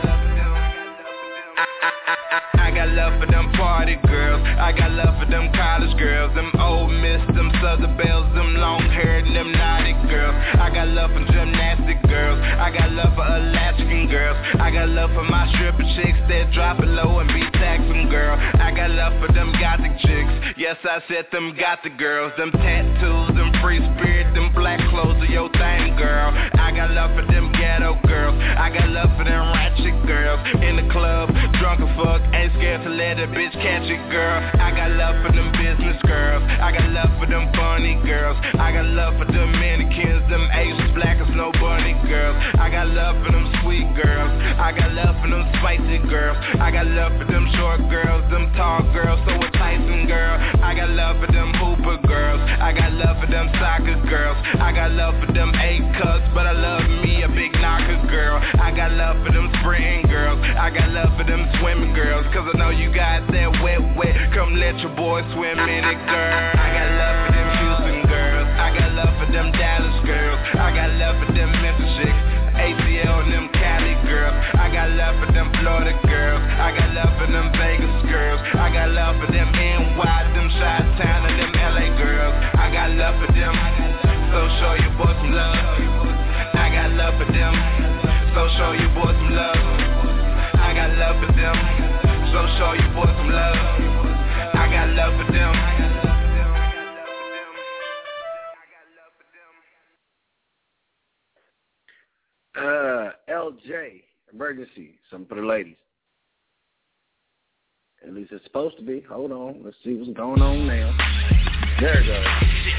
I, I, I, I, I got love for them party girls. I got love for them college girls. Them old miss, them southern bells, them long haired and them naughty girls. I got love for gymnastic girls. I got love for Alaskan girls. I got love for my stripper chicks that drop it low and be taxing girl. I got love for them gothic chicks. Yes, I said them gothic girls. Them tattoos, them free spirit, them black clothes are your thing, girl. I got love for them ghetto girls. I got love for them ratchet girls. In the club, drunk as fuck, ain't scared to let a bitch catch it, girl. I got love for them business girls. I got love for them funny girls. I got love for them mannequins, them Asians, black as no bunny girls. I got love for them sweet girls. I got love for them spicy girls. I got love for them short girls, them tall girls, so enticing girl. I got love for them hooper girls. I got love for them soccer girls. I got love for them eight cuts, but I love me a big knocker girl. I got love for them sprinting girls. I got love for them swimming girls, cause I know you got that wet, wet. Come let your boy swim in it, girl. I got love for them Houston girls. I got love for them Dallas girls. I got love for them Memphis chicks. A T L and them Cali girls. I got love for them Florida girls. I got love for them Vegas girls. I got love for them N Y, them Chi-Town and them L A girls. I got love for them. So show your boy some love. I got love for them. show you boys some love. I got love for them. Uh, L J, emergency, something for the ladies. At least it's supposed to be. Hold on, let's see what's going on now. There it goes.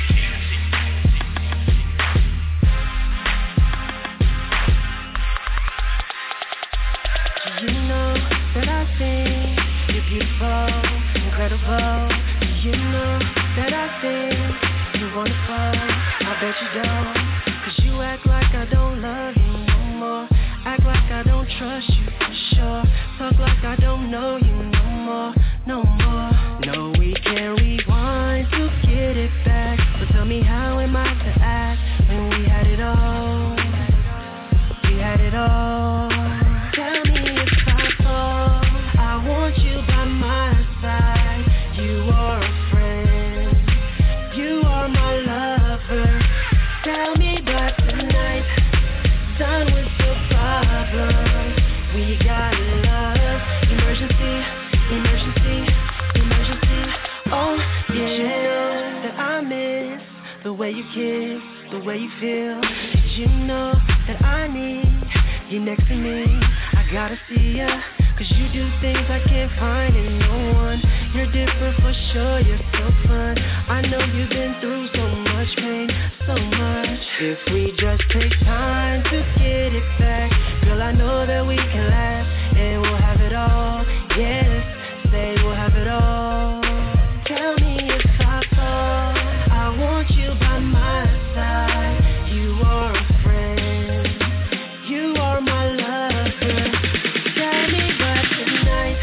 You know that I think you're beautiful, incredible. You know that I think you're wonderful. I bet you don't, 'cause you act like I don't love you no more. Act like I don't trust you for sure. Talk like I don't know you no more, no more. No, we can't rewind to get it back. So tell me, how am I to act when we had it all? We had it all. Tell me if I fall. I want you by my side. You are a friend. You are my lover. Tell me by tonight. Done with the problem. We got love. Emergency, emergency, emergency. Oh yeah. Did you know that I miss the way you kiss, the way you feel? Did you know that I need you next to me? I gotta see ya, 'cause you do things I can't find in no one. You're different for sure, you're so fun. I know you've been through so much pain, so much. If we just take time to get it back, girl, I know that we can laugh and we'll have it all. Yes, say we'll have it all. Tell me if I fall. I want you by my side. You are a friend. You are my lover. Tell me by tonight.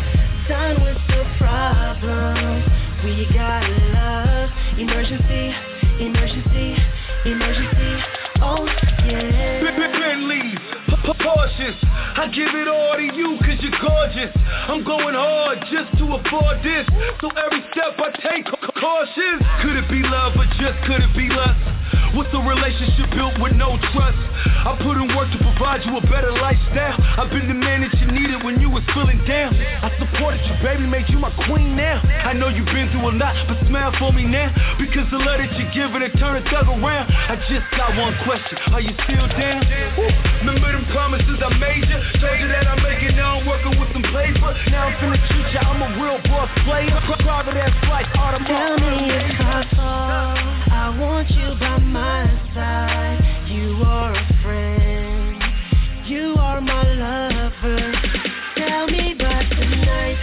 Done with the problem. We got love. Emergency, emergency, emergency. Oh yeah. Bentleys, Porsches, I give it all to you 'cause you're gorgeous. I'm going hard just to afford this, so every step I take cautious. Could it be love or just could it be lust? What's a relationship built with no trust? I put in work to provide you a better lifestyle. I've been the man that you needed when you was feeling down. I supported you, baby, made you my queen now. I know you've been through a lot, but smile for me now, because the love that you're giving it turn a thug around. I just got one question, are you still down? Woo. Remember them promises I made you? Told you that I'm making, now I'm working with some paper. Now I'm finna treat you, I'm a real boss player. Private ass flight, automatic. Tell me if I fall. I want you by my side. You are a friend. You are my lover. Tell me by tonight.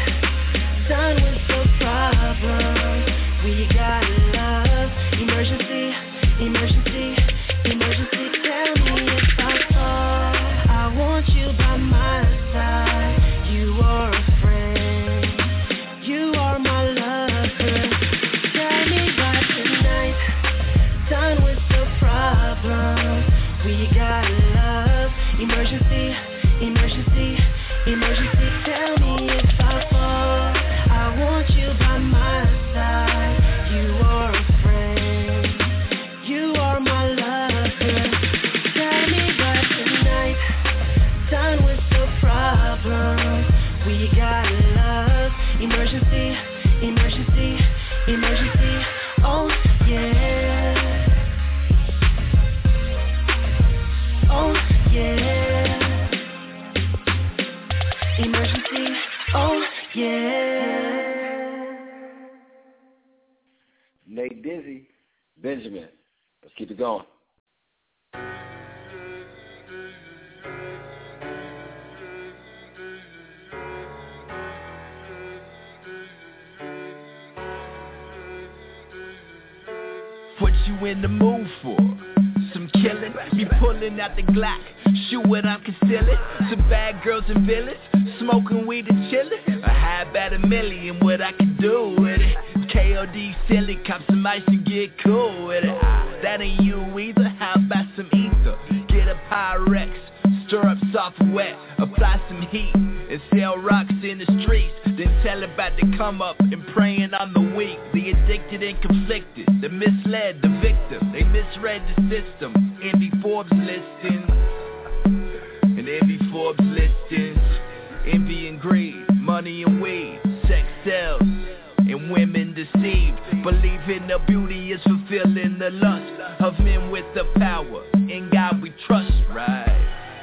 Done with the problem. We got love. Emergency, emergency, emergency. Tell me if I fall. I want you by my side. You are a friend. You are my lover. Tell me by tonight. Done with the problem. We got love. Emergency, emergency, emergency. Tell me if I fall. I want you by my side. You are a friend. You are my lover. Tell me by tonight. Done with the problem. We got love. Emergency, emergency, emergency. Oh yeah. Oh yeah. Emergency. Oh yeah. Nate Dizzy, Benjamin. Let's keep it going. What you in the mood for? Some killing, me pulling out the Glock, shoot what I'm concealing. Some bad girls and villains, smoking weed and chillin'. A high about a million, what I can do with it. K O D silly, cop some ice and get cool with it. That ain't you either, how about some ether? Get a Pyrex, stir up soft wet, apply some heat, and sell rocks in the streets. Then tell about the come up and praying on the weak. The addicted and conflicted, the misled, the victim. They misread the system. Envy Forbes listings, and envy Forbes listings. envy and greed, money and weed, sex sells, and women deceived. Believing the beauty is fulfilling the lust of men with the power. In God we trust, right?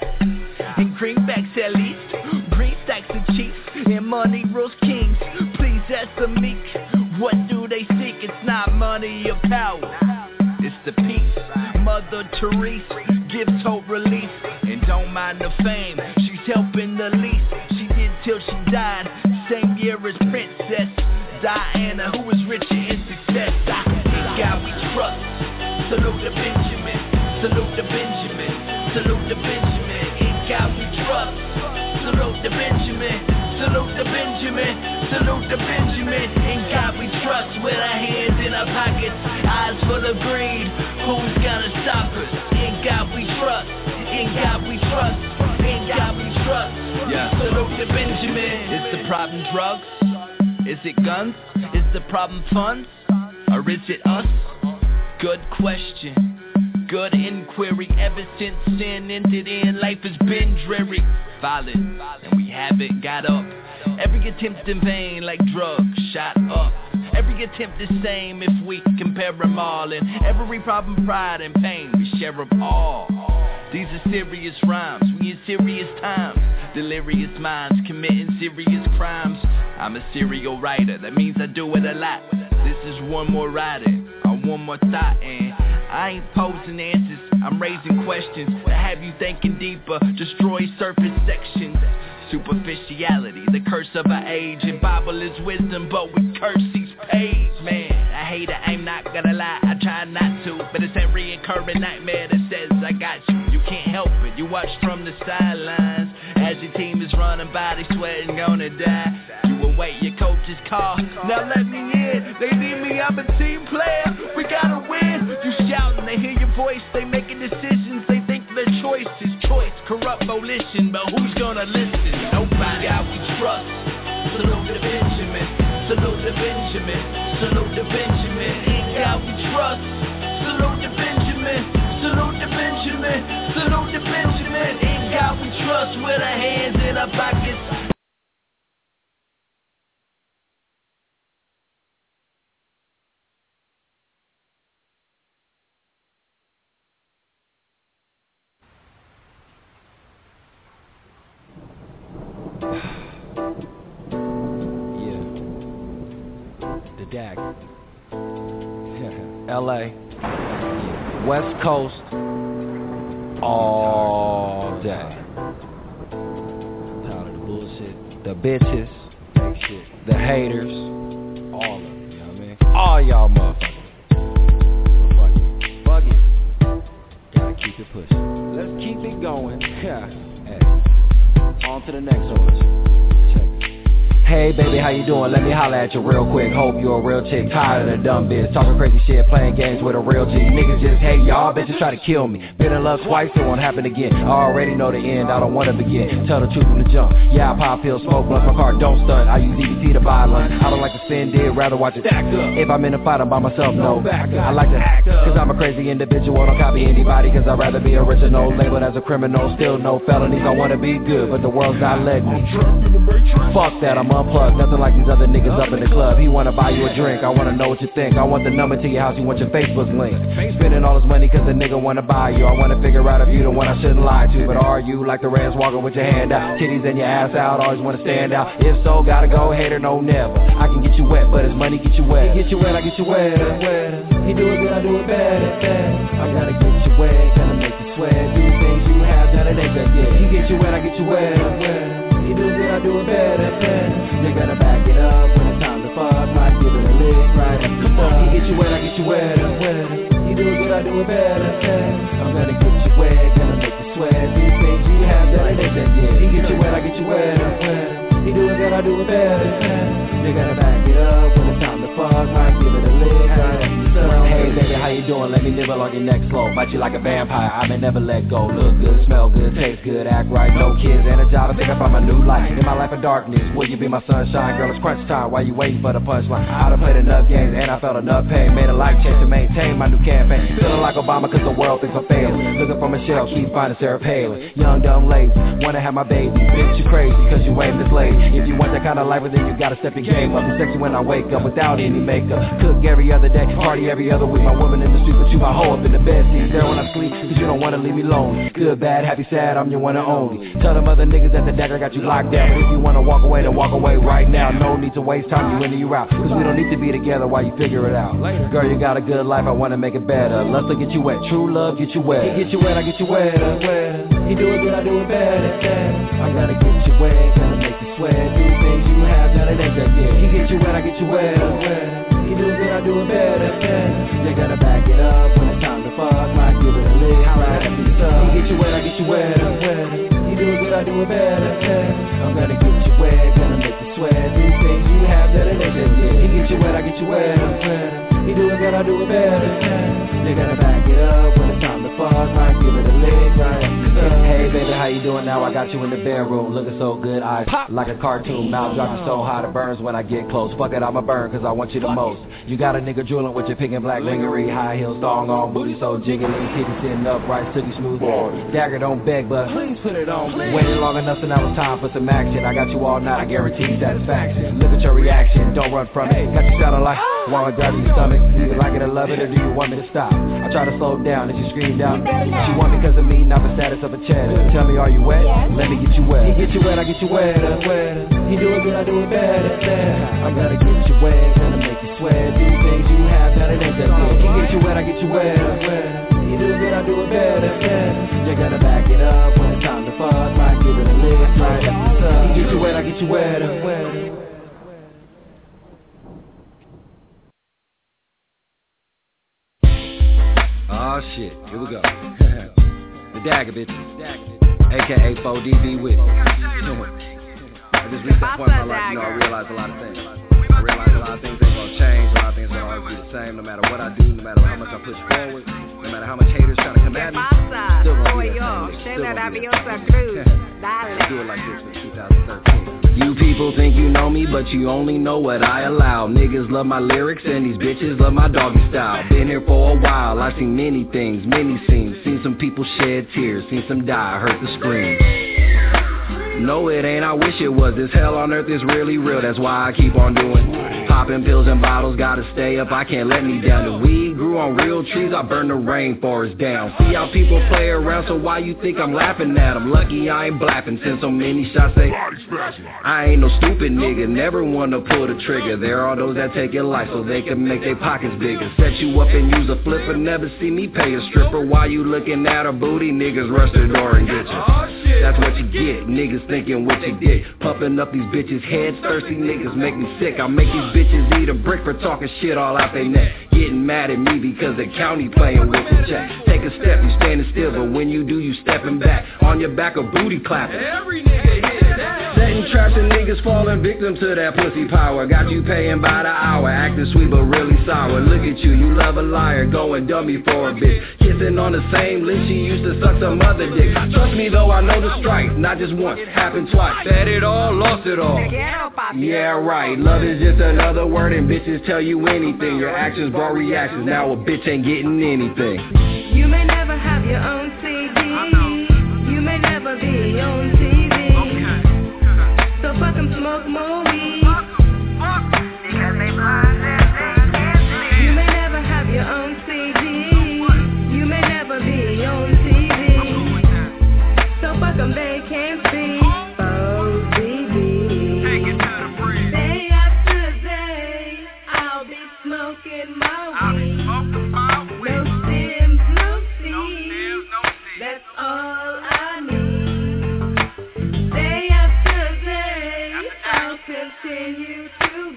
And greenbacks at least, green stacks of chiefs, and money rules kings. Please ask the meek, what do they seek? It's not money or power, it's the peace. Mother Teresa gives hope release, and don't mind the fame, she's helping the least. She did till she died, same year as Princess Diana, who was richer in success. In God we trust. Salute to Benjamin, salute to Benjamin, salute to Benjamin. In God we trust. Salute to Benjamin, salute to Benjamin, salute to Benjamin. In God we trust. With our hands in our pockets, eyes full of greed, who's gonna stop us? In God we trust. In God we trust. In God we trust. Yeah. Salute to Benjamin. Is the problem drugs? Is it guns? Is the problem funds? Or is it us? Good question, good inquiry. Ever since sin entered in, life has been dreary, violent, and we haven't got up. Every attempt in vain, like drugs shot up. Every attempt the same if we compare them all. And every problem, pride, and pain, we share them all. These are serious rhymes, we in serious times. Delirious minds committing serious crimes. I'm a serial writer, that means I do it a lot. This is one more writing, or one more thought, and I ain't posing answers, I'm raising questions that have you thinking deeper, destroy surface sections. Superficiality, the curse of our age, and Bible is wisdom, but we curse these pages. Man, I hate it, I'm not gonna lie, I try not to, but it's that reoccurring nightmare that says I got you. You can't help it, you watch from the sidelines as your team is running by, they sweating gonna die. You await your coach's call, now let me in. They need me, I'm a team player, we gotta win. You shouting, they hear your voice, they making decisions, they think their choice is choice, corrupt volition, but who's gonna listen? Nobody. God we trust. Salute to Benjamin, salute to Benjamin, salute to Benjamin. In God we trust. Salute to Benjamin, salute to Benjamin, salute to Benjamin. In God we trust. With our hands in our pockets. Dagger. L A West Coast all day. Tired of the bullshit, the bitches, the haters, all of them, you know what I mean? All y'all motherfuckers. Fuck it. Fuck it. Gotta keep it pushing. Let's keep it going. Yeah. Hey. On to the next one. Hey baby, how you doing? Let me holler at you real quick. Hope you're a real chick, tired of the dumb bitch talking crazy shit, playing games with a real G. Niggas just hate y'all, bitches try to kill me. Been in love twice, it won't happen again. I already know the end, I don't wanna begin. Tell the truth from the jump. Yeah, I pop pills, smoke blunts, my car don't stunt. I use E B T to buy lunch. I don't like to spend it, rather watch it stack up. If I'm in a fight, I'm by myself, no. I like to act up, cause I'm a crazy individual. Don't copy anybody, cause I'd rather be original. Labeled as a criminal, still no felonies. I wanna be good, but the world's not letting me. Fuck that, I'm unplugged, nothing like these other niggas up in the club. He wanna buy you a drink, I wanna know what you think. I want the number to your house, you want your Facebook link. Spending all this money cause the nigga wanna buy you. I wanna figure out if you the one I shouldn't lie to. But are you like the Rams walking with your hand out? Titties and your ass out, always wanna stand out. If so, gotta go, hater, no never. I can get you wet, but his money get you wet. He get you wet, I get you wetter, wetter. He do it good, I do it better, better. I gotta get you wet, gotta make you sweat. Do things you have that it ain't that good. He get you wet, I get you wetter, wetter. He do it good, I do it better, better. You gotta back it up when it's time to fuck. Might give it a lick right after the fuck. He get you wet, I get you wetter, wetter. He do it good, I do it better, better. I'm gonna get you wet, gonna make you sweat. Do things you have that ain't that good. He get you wet, I get you wetter, wetter. He do it good, I do it better, better. You gotta back it up when it's time to fuck. Might give it a lick right after the fuck. Hey baby, how you you doing? Let me nibble on your neck slow. Bite you like a vampire, I may never let go. Look good, smell good, taste good, act right. No kids and a job, I think I found my new life. In my life of darkness, will you be my sunshine? Girl, it's crunch time, why you waiting for the punchline? I done played enough games and I felt enough pain. Made a life change to maintain my new campaign. Feeling like Obama cause the world thinks I'm failing. Looking for Michelle, keep finding Sarah Palin. Young, dumb, lazy, wanna have my baby. Bitch, you crazy cause you ain't this lady. If you want that kind of life, then you gotta step your game up. Be sexy when I wake up without any makeup. Cook every other day, party every other week. My woman in the street, but you my hoe up in the bed seat. There when I sleep, cause you don't wanna leave me lonely. Good, bad, happy, sad, I'm your one and only. Tell them other niggas that the dagger got you locked down. But if you wanna walk away, then walk away right now. No need to waste time, you in or you out. Cause we don't need to be together while you figure it out. Girl, you got a good life, I wanna make it better. Lust will get you wet, true love get you wet. He get you wet, I get you wetter, wetter. He do it good, I do it better, better. I gotta get you wet, gonna make you sweat. Do things you have done it ain't that good. He get you wet, I get you wetter, wetter. He do it good, I do it better, better. You gotta back it up when it's time to fuck. Might give it a lick, right after you suck. He get you wet, I get you wetter, wetter. He do it good, I do it better, better. I'm gonna get you wet, gonna make you sweat. Do things you have that it ain't that good. He get you wet, I get you wetter, wetter. He do it good, I do it better, better. You gotta back it up when it's time to fuck. Might give it a lick, right after you suck. Hey baby, how you doing now? I got you in the bedroom, looking so good, eyes like a cartoon. Mouth dropping so hot it burns when I get close. Fuck it, I'ma burn cause I want you the most. You got a nigga drooling with your pink and black lingerie, high heels, thong on, booty so jiggly, titties sitting upright, silky smooth. Dagger don't beg, but please put it on. Waited long enough, so now it's time for some action. I got you all night, I guarantee satisfaction. Look at your reaction, don't run from it. Got you sounding like wanna grab your stomach. Do you like it or love it, or do you want me to stop? I try to slow down, and she screamed out. She want me cause of me, not the status of a cheddar. Tell me, are you wet? Let me get you wet. He get you wet, I get you wetter, wetter. He do it good, I do it better, better. I'm gonna get you wet, gonna make you sweat. Do things you have that it ain't that good. He get you wet, I get you wetter, wetter. He do it good, I do it better, better. You gotta back it up when it's time to fuck. Might give it a lick, right after you suck. He get you wet, I get you wetter, wetter. Oh shit, here we go. The Dagger bitches, aka four D B with. I just reached that point in my life, you know, I realized a lot of things. I realized a lot of things ain't gonna change, a lot of things will always be the same, no matter what I do, no matter how much I push forward, no matter how much haters try to come at me, still gonna be that same. Still gonna be that same. Let's do it like this for two thousand thirteen. You people think you know me, but you only know what I allow. Niggas love my lyrics and these bitches love my doggy style. Been here for a while, I've seen many things, many scenes. Seen some people shed tears, seen some die, heard the screams. No, it ain't, I wish it was. This hell on earth is really real, that's why I keep on doing. Popping pills and bottles, gotta stay up, I can't let me down. The weed grew on real trees, I burn the rainforest down. See how people play around, so why you think I'm laughing at them? Lucky I ain't blapping, send so many shots, they I ain't no stupid nigga, never wanna pull the trigger. There are those that take your life so they can make their pockets bigger. Set you up and use a flipper, never see me pay a stripper. While you looking at a booty, niggas rush the door and get you. That's what you get, niggas thinking what you get. Pumping up these bitches' heads, thirsty niggas make me sick. I make these bitches eat a brick for talking shit all out they neck. Getting mad at me because the county playing with the check. Take a step, you standing still, but when you do, you stepping back. On your back, a booty clapping. Every nigga hit that. Setting traps and niggas falling victim to that pussy power. Got you paying by the hour, acting sweet but really sour. Look at you, you love a liar, going dummy for a bitch. Kissing on the same lips, she used to suck some other dick. Trust me though, I know the stripes, not just once, happened twice. Bet it all, lost it all. Yeah, right, love is just another word and bitches tell you anything. Your actions brought reactions, now a bitch ain't getting anything. You may never have your own C D, you may never be on T V, so fuck 'em, smoke more weed, because they blind and they can't see. You may never have your own C D, you may never be on T V, so fuck 'em, they can't see. Oh, D B. Take it to the bridge. Day after day, I'll be smoking my weed. No stems, no seeds, that's all I need. Day after day, I'll continue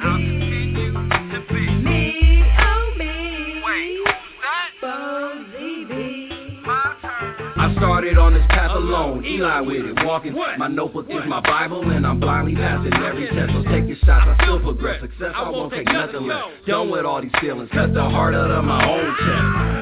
to be me, oh me, for D B. I started on this path alone, Eli with it, walking. My notebook is my Bible, and I'm blindly passing every test. So take your shots, I still progress. Success, I won't take nothing less. Done with all these feelings, cut the heart out of my own chest.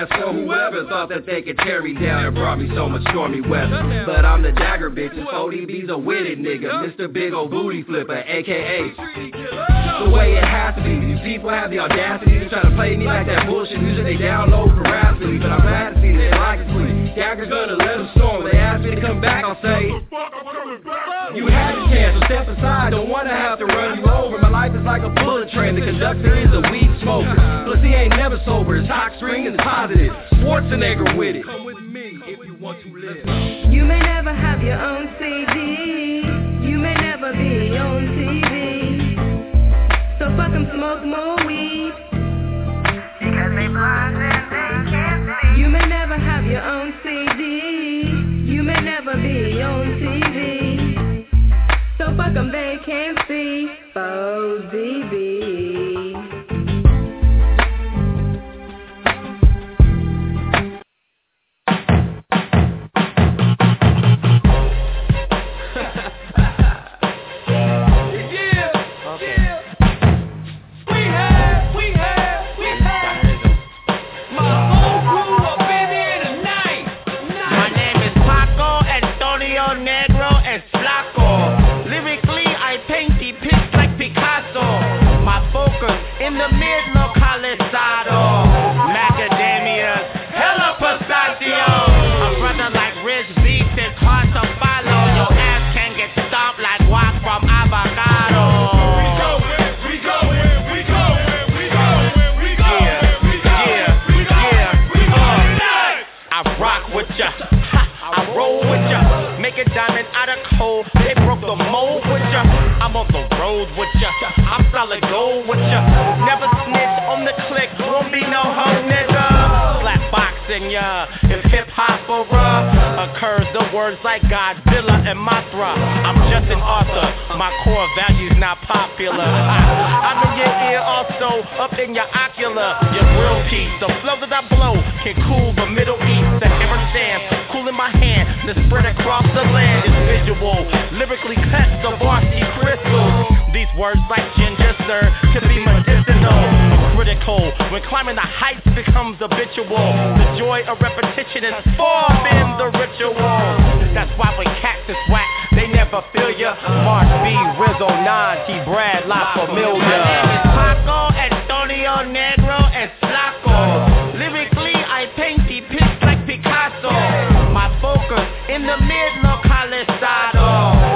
That's for whoever thought that they could tear me down and brought me so much stormy weather. But I'm the dagger bitch, and four D B's a witted nigga, Mister Big Ol' Booty Flipper, aka the way it has to be. These people have the audacity to try to play me like that bullshit music they download for rapidly. But I'm glad to see that they like it sweet. Dagger's gonna let them storm. When they ask me to come back, I'll say, you had a chance, so step aside. Don't wanna have to run you over. My life is like a bullet train. The conductor is a weed smoker. Plus he ain't never sober. His hot string is positive. Schwarzenegger with it. Come with me if you want to live. You may never have your own C D. You may never be on T V. So fuck 'em, smoke more weed. Because they blind and they can't see. You may never have your own C D. You may never be on T V. So fuck 'em, they can't see. four D B. In the mid-low Calisado, macadamias, hella pistachio. A brother like Rich Beats, it's hard to follow. Your ass can get stomped like guac from avocado. We go in, we go in, we go in, we go in, we go in, we go in, we go in, we go in. I rock with ya, ha, I roll with ya. Make a diamond out of coal, they broke the mold with ya. I'm on the road with ya, I'm solid gold with ya. Never snitch on the click, won't be no hoe nigga. Slap boxing ya, if hip hop occurs, the words like Godzilla and Mothra. I'm just an author, my core values not popular. I, I'm in your ear also, up in your ocular. Your grill piece, the flow that I blow can cool the Middle East. The hammer stands, cool in my hand, the spread across the land is visual. Lyrically cut the varsity crystals. These words like ginger sir could be medicinal, critical. When climbing the heights becomes habitual, the joy of repetition is far been the ritual. That's why when cactus whack, they never feel ya. Mark B, Rizzo, Nanti, Brad, La Familia. My name is Paco, Antonio Negro, and Flaco. Lyrically, I paint the pics like Picasso. My focus in the mid-low Calisado.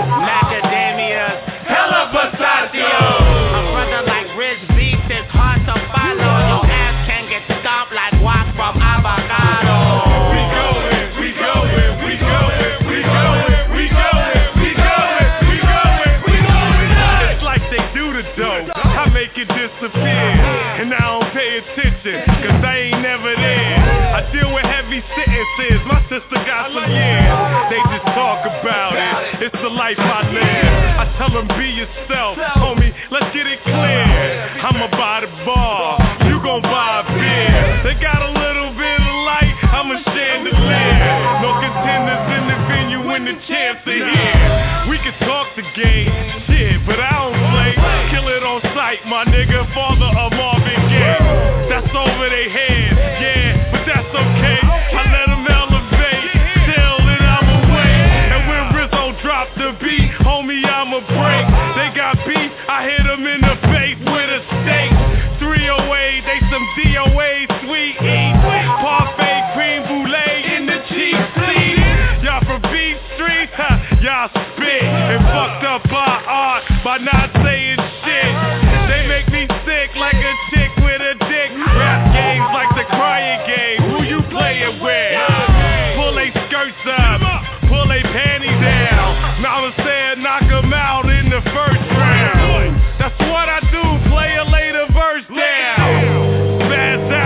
Macadamias, hella pistachio. A brother like Rich Beats, it's hard to follow. Your ass can get stomped like guac from avocado. We go in, we go in, we go in, we go in, we go in, we go in, we go in, we go in. It's like they do the dope, I make it disappear. And I don't pay attention, cause I ain't never there. I deal with heavy sentences, my sister got some years. They just talk about it, it's the life I live. I tell them be yourself, homie, let's get it clear. I'ma buy the bar, you gon' buy a beer. They got a little bit of light, I'm a chandelier. No contenders in the venue when the champs are here. We can talk the game, shit, but I don't play. Kill it on sight, my nigga, father of Marvin Gaye. That's over their heads, yeah, but that's okay. I let them elevate, till that I'm away. And when Rizzo drop the beat, homie, I'ma break. They got beef, I hit them in the face with a steak. three oh eight, they some D O A, sweet eats. Parfait, cream brulee in the cheap seats. Y'all from Beef Street, huh, y'all spit. And fucked up our art by not saying shit. They make me sick like a chick with a dick. Rap games like the crying game, who you playing with? Pull they skirts up, pull they panties down. Mama said knock 'em out in the first round. That's what I do, play a later verse down. Spaz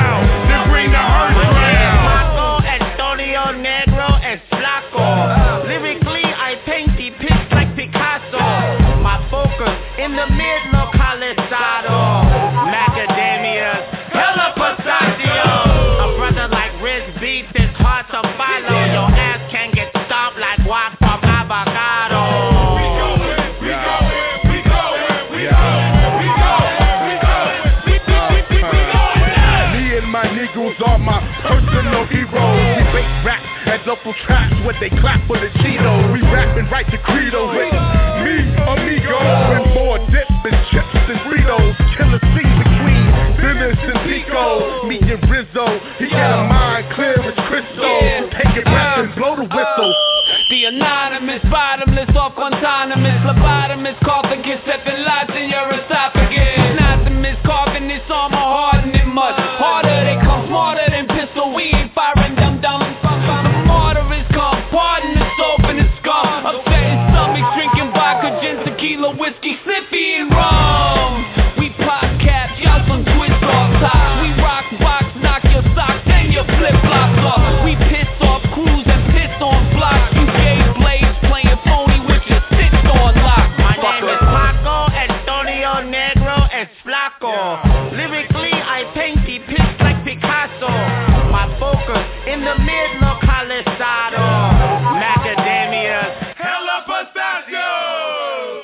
my Negroes are my personal heroes. We bake rap at local traps where they clap for the Cheetos. We rap and write the credo with me, amigo, and more dip and chips and Fritos. Killer C between Dennis and Pico. Me and Rizzo, he got a mind clear as crystal. Take it back and blow the whistle. The anonymous, bottomless, off autonomous, lobotomous, coughing, stepping lots in your esophagus. Not the miss coughing, this armor hardened it must. Harder they come, smarter than pistol. We ain't firing dumb dumb. The mortar is come, pardon the soap and the scum. Upsetting stomach, drinking vodka, gin, tequila, whiskey, sniffy and rum. We pop caps, y'all some twist off tops. We rock box, knock your socks and your flip flops off. We piss off crews and piss on blocks. You gay blades playing phony with your six on lock. My name is Paco, Antonio Negro, and Flaco. Lyrically, I paint the pics like Picasso. My focus in the mid localizado. Macadamias, hella pistachios.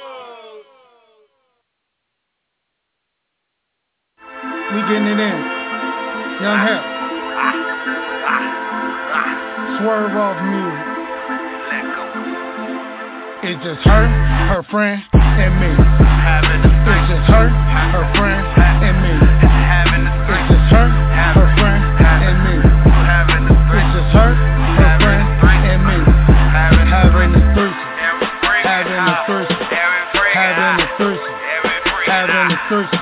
We getting it in. Young Hep. Swerve off music. It's just her, her friend, and me. It's just her, her friend, and me. It's just her, her friend, and me. It's just her, her friend, and me. Having the threesome, having the threesome, having the threesome, having the threesome.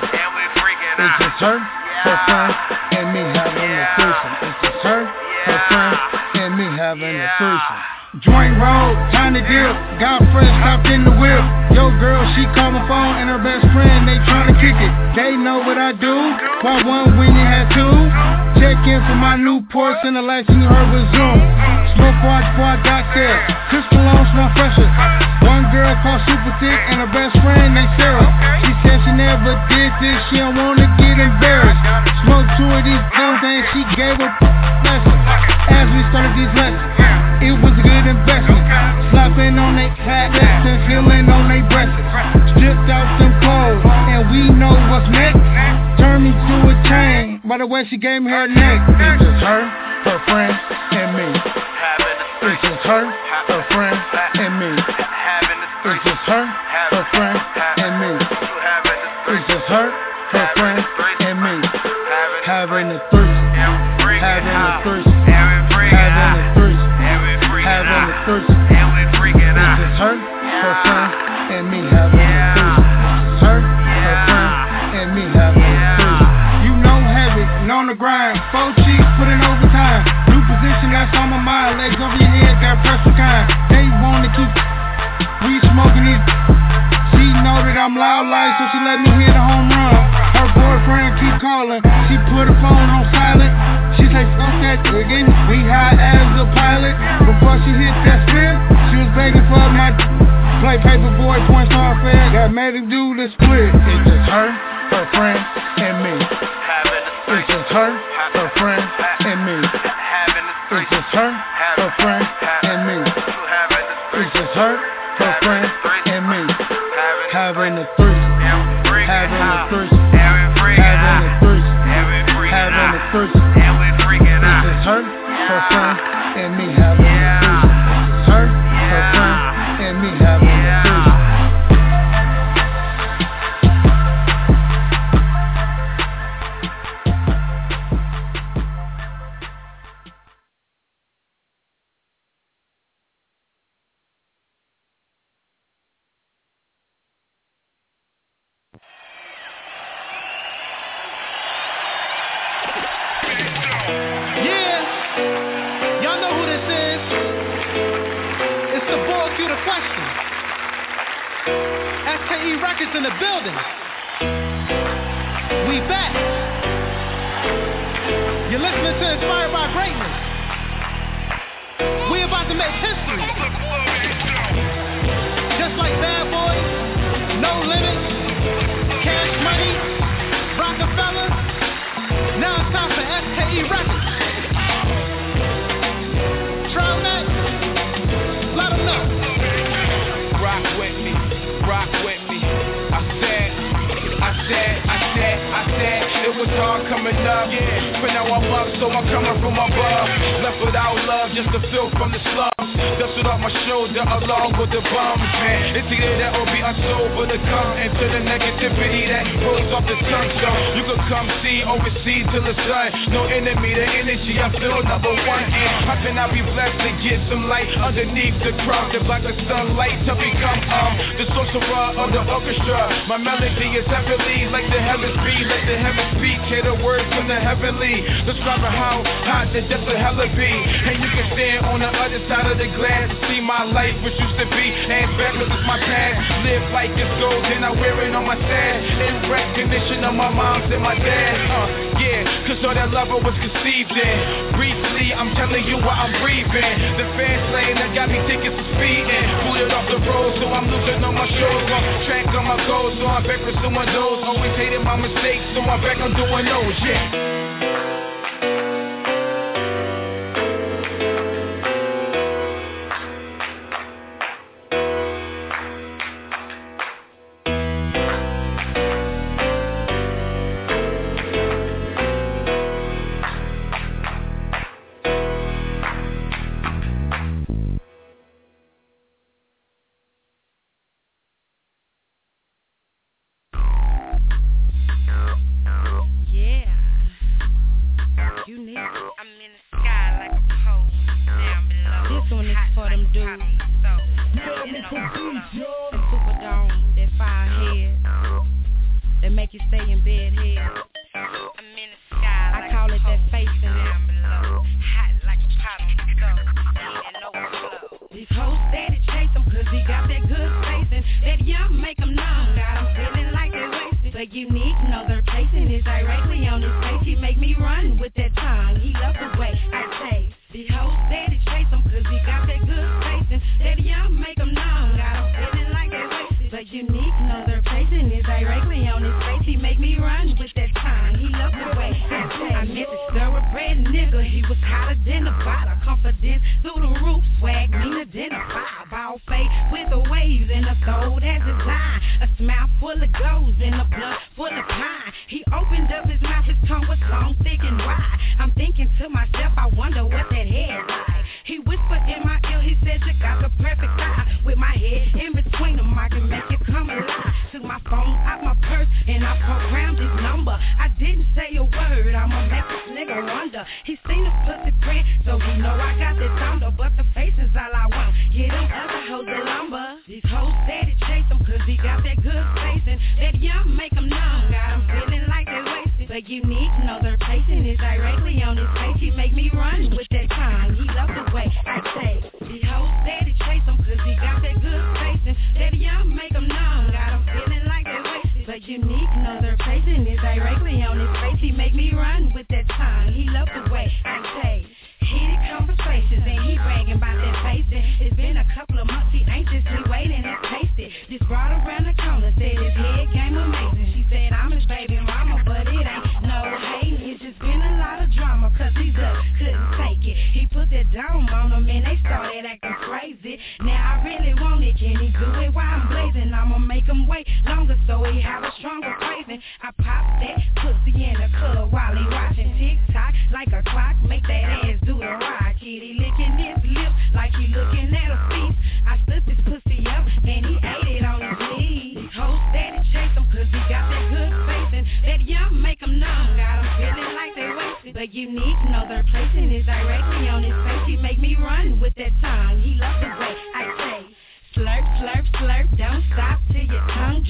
It's just her, her friend, and me having the threesome. It's just her, her friend, and me having the threesome. Joint roll, time to dip. Got fresh, hopped in the whip. Yo girl, she called my phone and her best friend, they tryna kick it. They know what I do. Bought one when you had two. Check in for my new Porsche and the last thing you heard was Zoom. Smoke watch before I got there. Chris Cologne smell fresher. One girl called Super Thick and her best friend named Sarah. She said she never did this, she don't wanna get embarrassed. Smoked two of these guns and she gave a lesson. As we started these lessons, it was a good investment. Slapping on they tablets and feeling on they breasts. Stripped out them clothes and we know what's next. Turned me to a chain by the way she gave me her neck. It's just her, her friend, and me. It's just her, her friend, and me. It's just her, her friend, and me. It's just her, her friend, and me. Having the threesome, having the threesome, having the threesome, having the threesome. It's just her, her friend, and me having the threesome. It's just her, her friend, and me having the threesome. You know heavy, and on the grind, four cheeks, put in overtime. New position, that's on my mind. Legs over your head, got pressure kind. They wanna keep we smoking these. She know that I'm loud like, so she let me hit a home run. Her boyfriend keep calling, she put her phone on silent. She say fuck that again, we high as a pilot. Before she hit that spin, she was begging for my play paper boy, point star fair. Got mad to do the split. It's just her, her friend, and me. It's just her, her friend, and me. It's just her, her friend, and me. It's just her, her friend, and me. Having the threesome, having the threesome, having the threesome, having the threesome. It's just her, her friend, and me having the threesome. It's just her, her friend, and me having the threesome. In the building, we back. You're listening to Inspired by Greatness. We about to make history. Just like Bad Boys, No Limits, Cash Money, Rockefeller. Now it's time for S K E Records. Try that. Let them know. Rock with me, rock with me. I said, I said, I said, it was hard coming up, Yeah, but now I'm up, so I'm coming from above. Left without love, just the filth from the slums. Dusted off my shoulder along with the bums, man. It's either that or be unsober to come into the negativity that rolls off the tongue. So you could come see, oversee till the sun. No enemy, the energy I feel number one. And how can I be blessed to get some light underneath the crowd that block the sunlight to become um the sorcerer of the orchestra. My melody is heavenly, like the heavens be, let the heavens speak. Hear the words from the heavenly, describing how hot the depths of hell be. And you can stand on the other side of the glass to see my life, which used to be and backwards is my past. Live like it's gold, and I wear it on my stash in recognition of my moms and my dad. Uh, yeah, cause all that love I was conceived in. Briefly, I'm telling you what I'm breathing. The fast lane that got me thinking some speeding. Booted off the road, so I'm losing on my shows. Lost track on my goals, so I'm back pursuing those. Always hated my mistakes, so I'm back on doing those, yeah.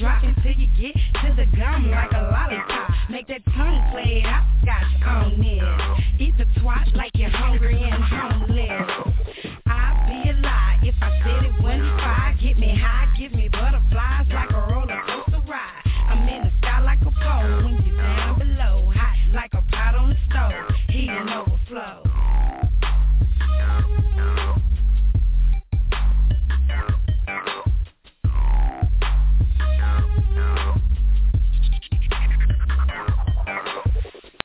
Make that tongue play, I got you on this.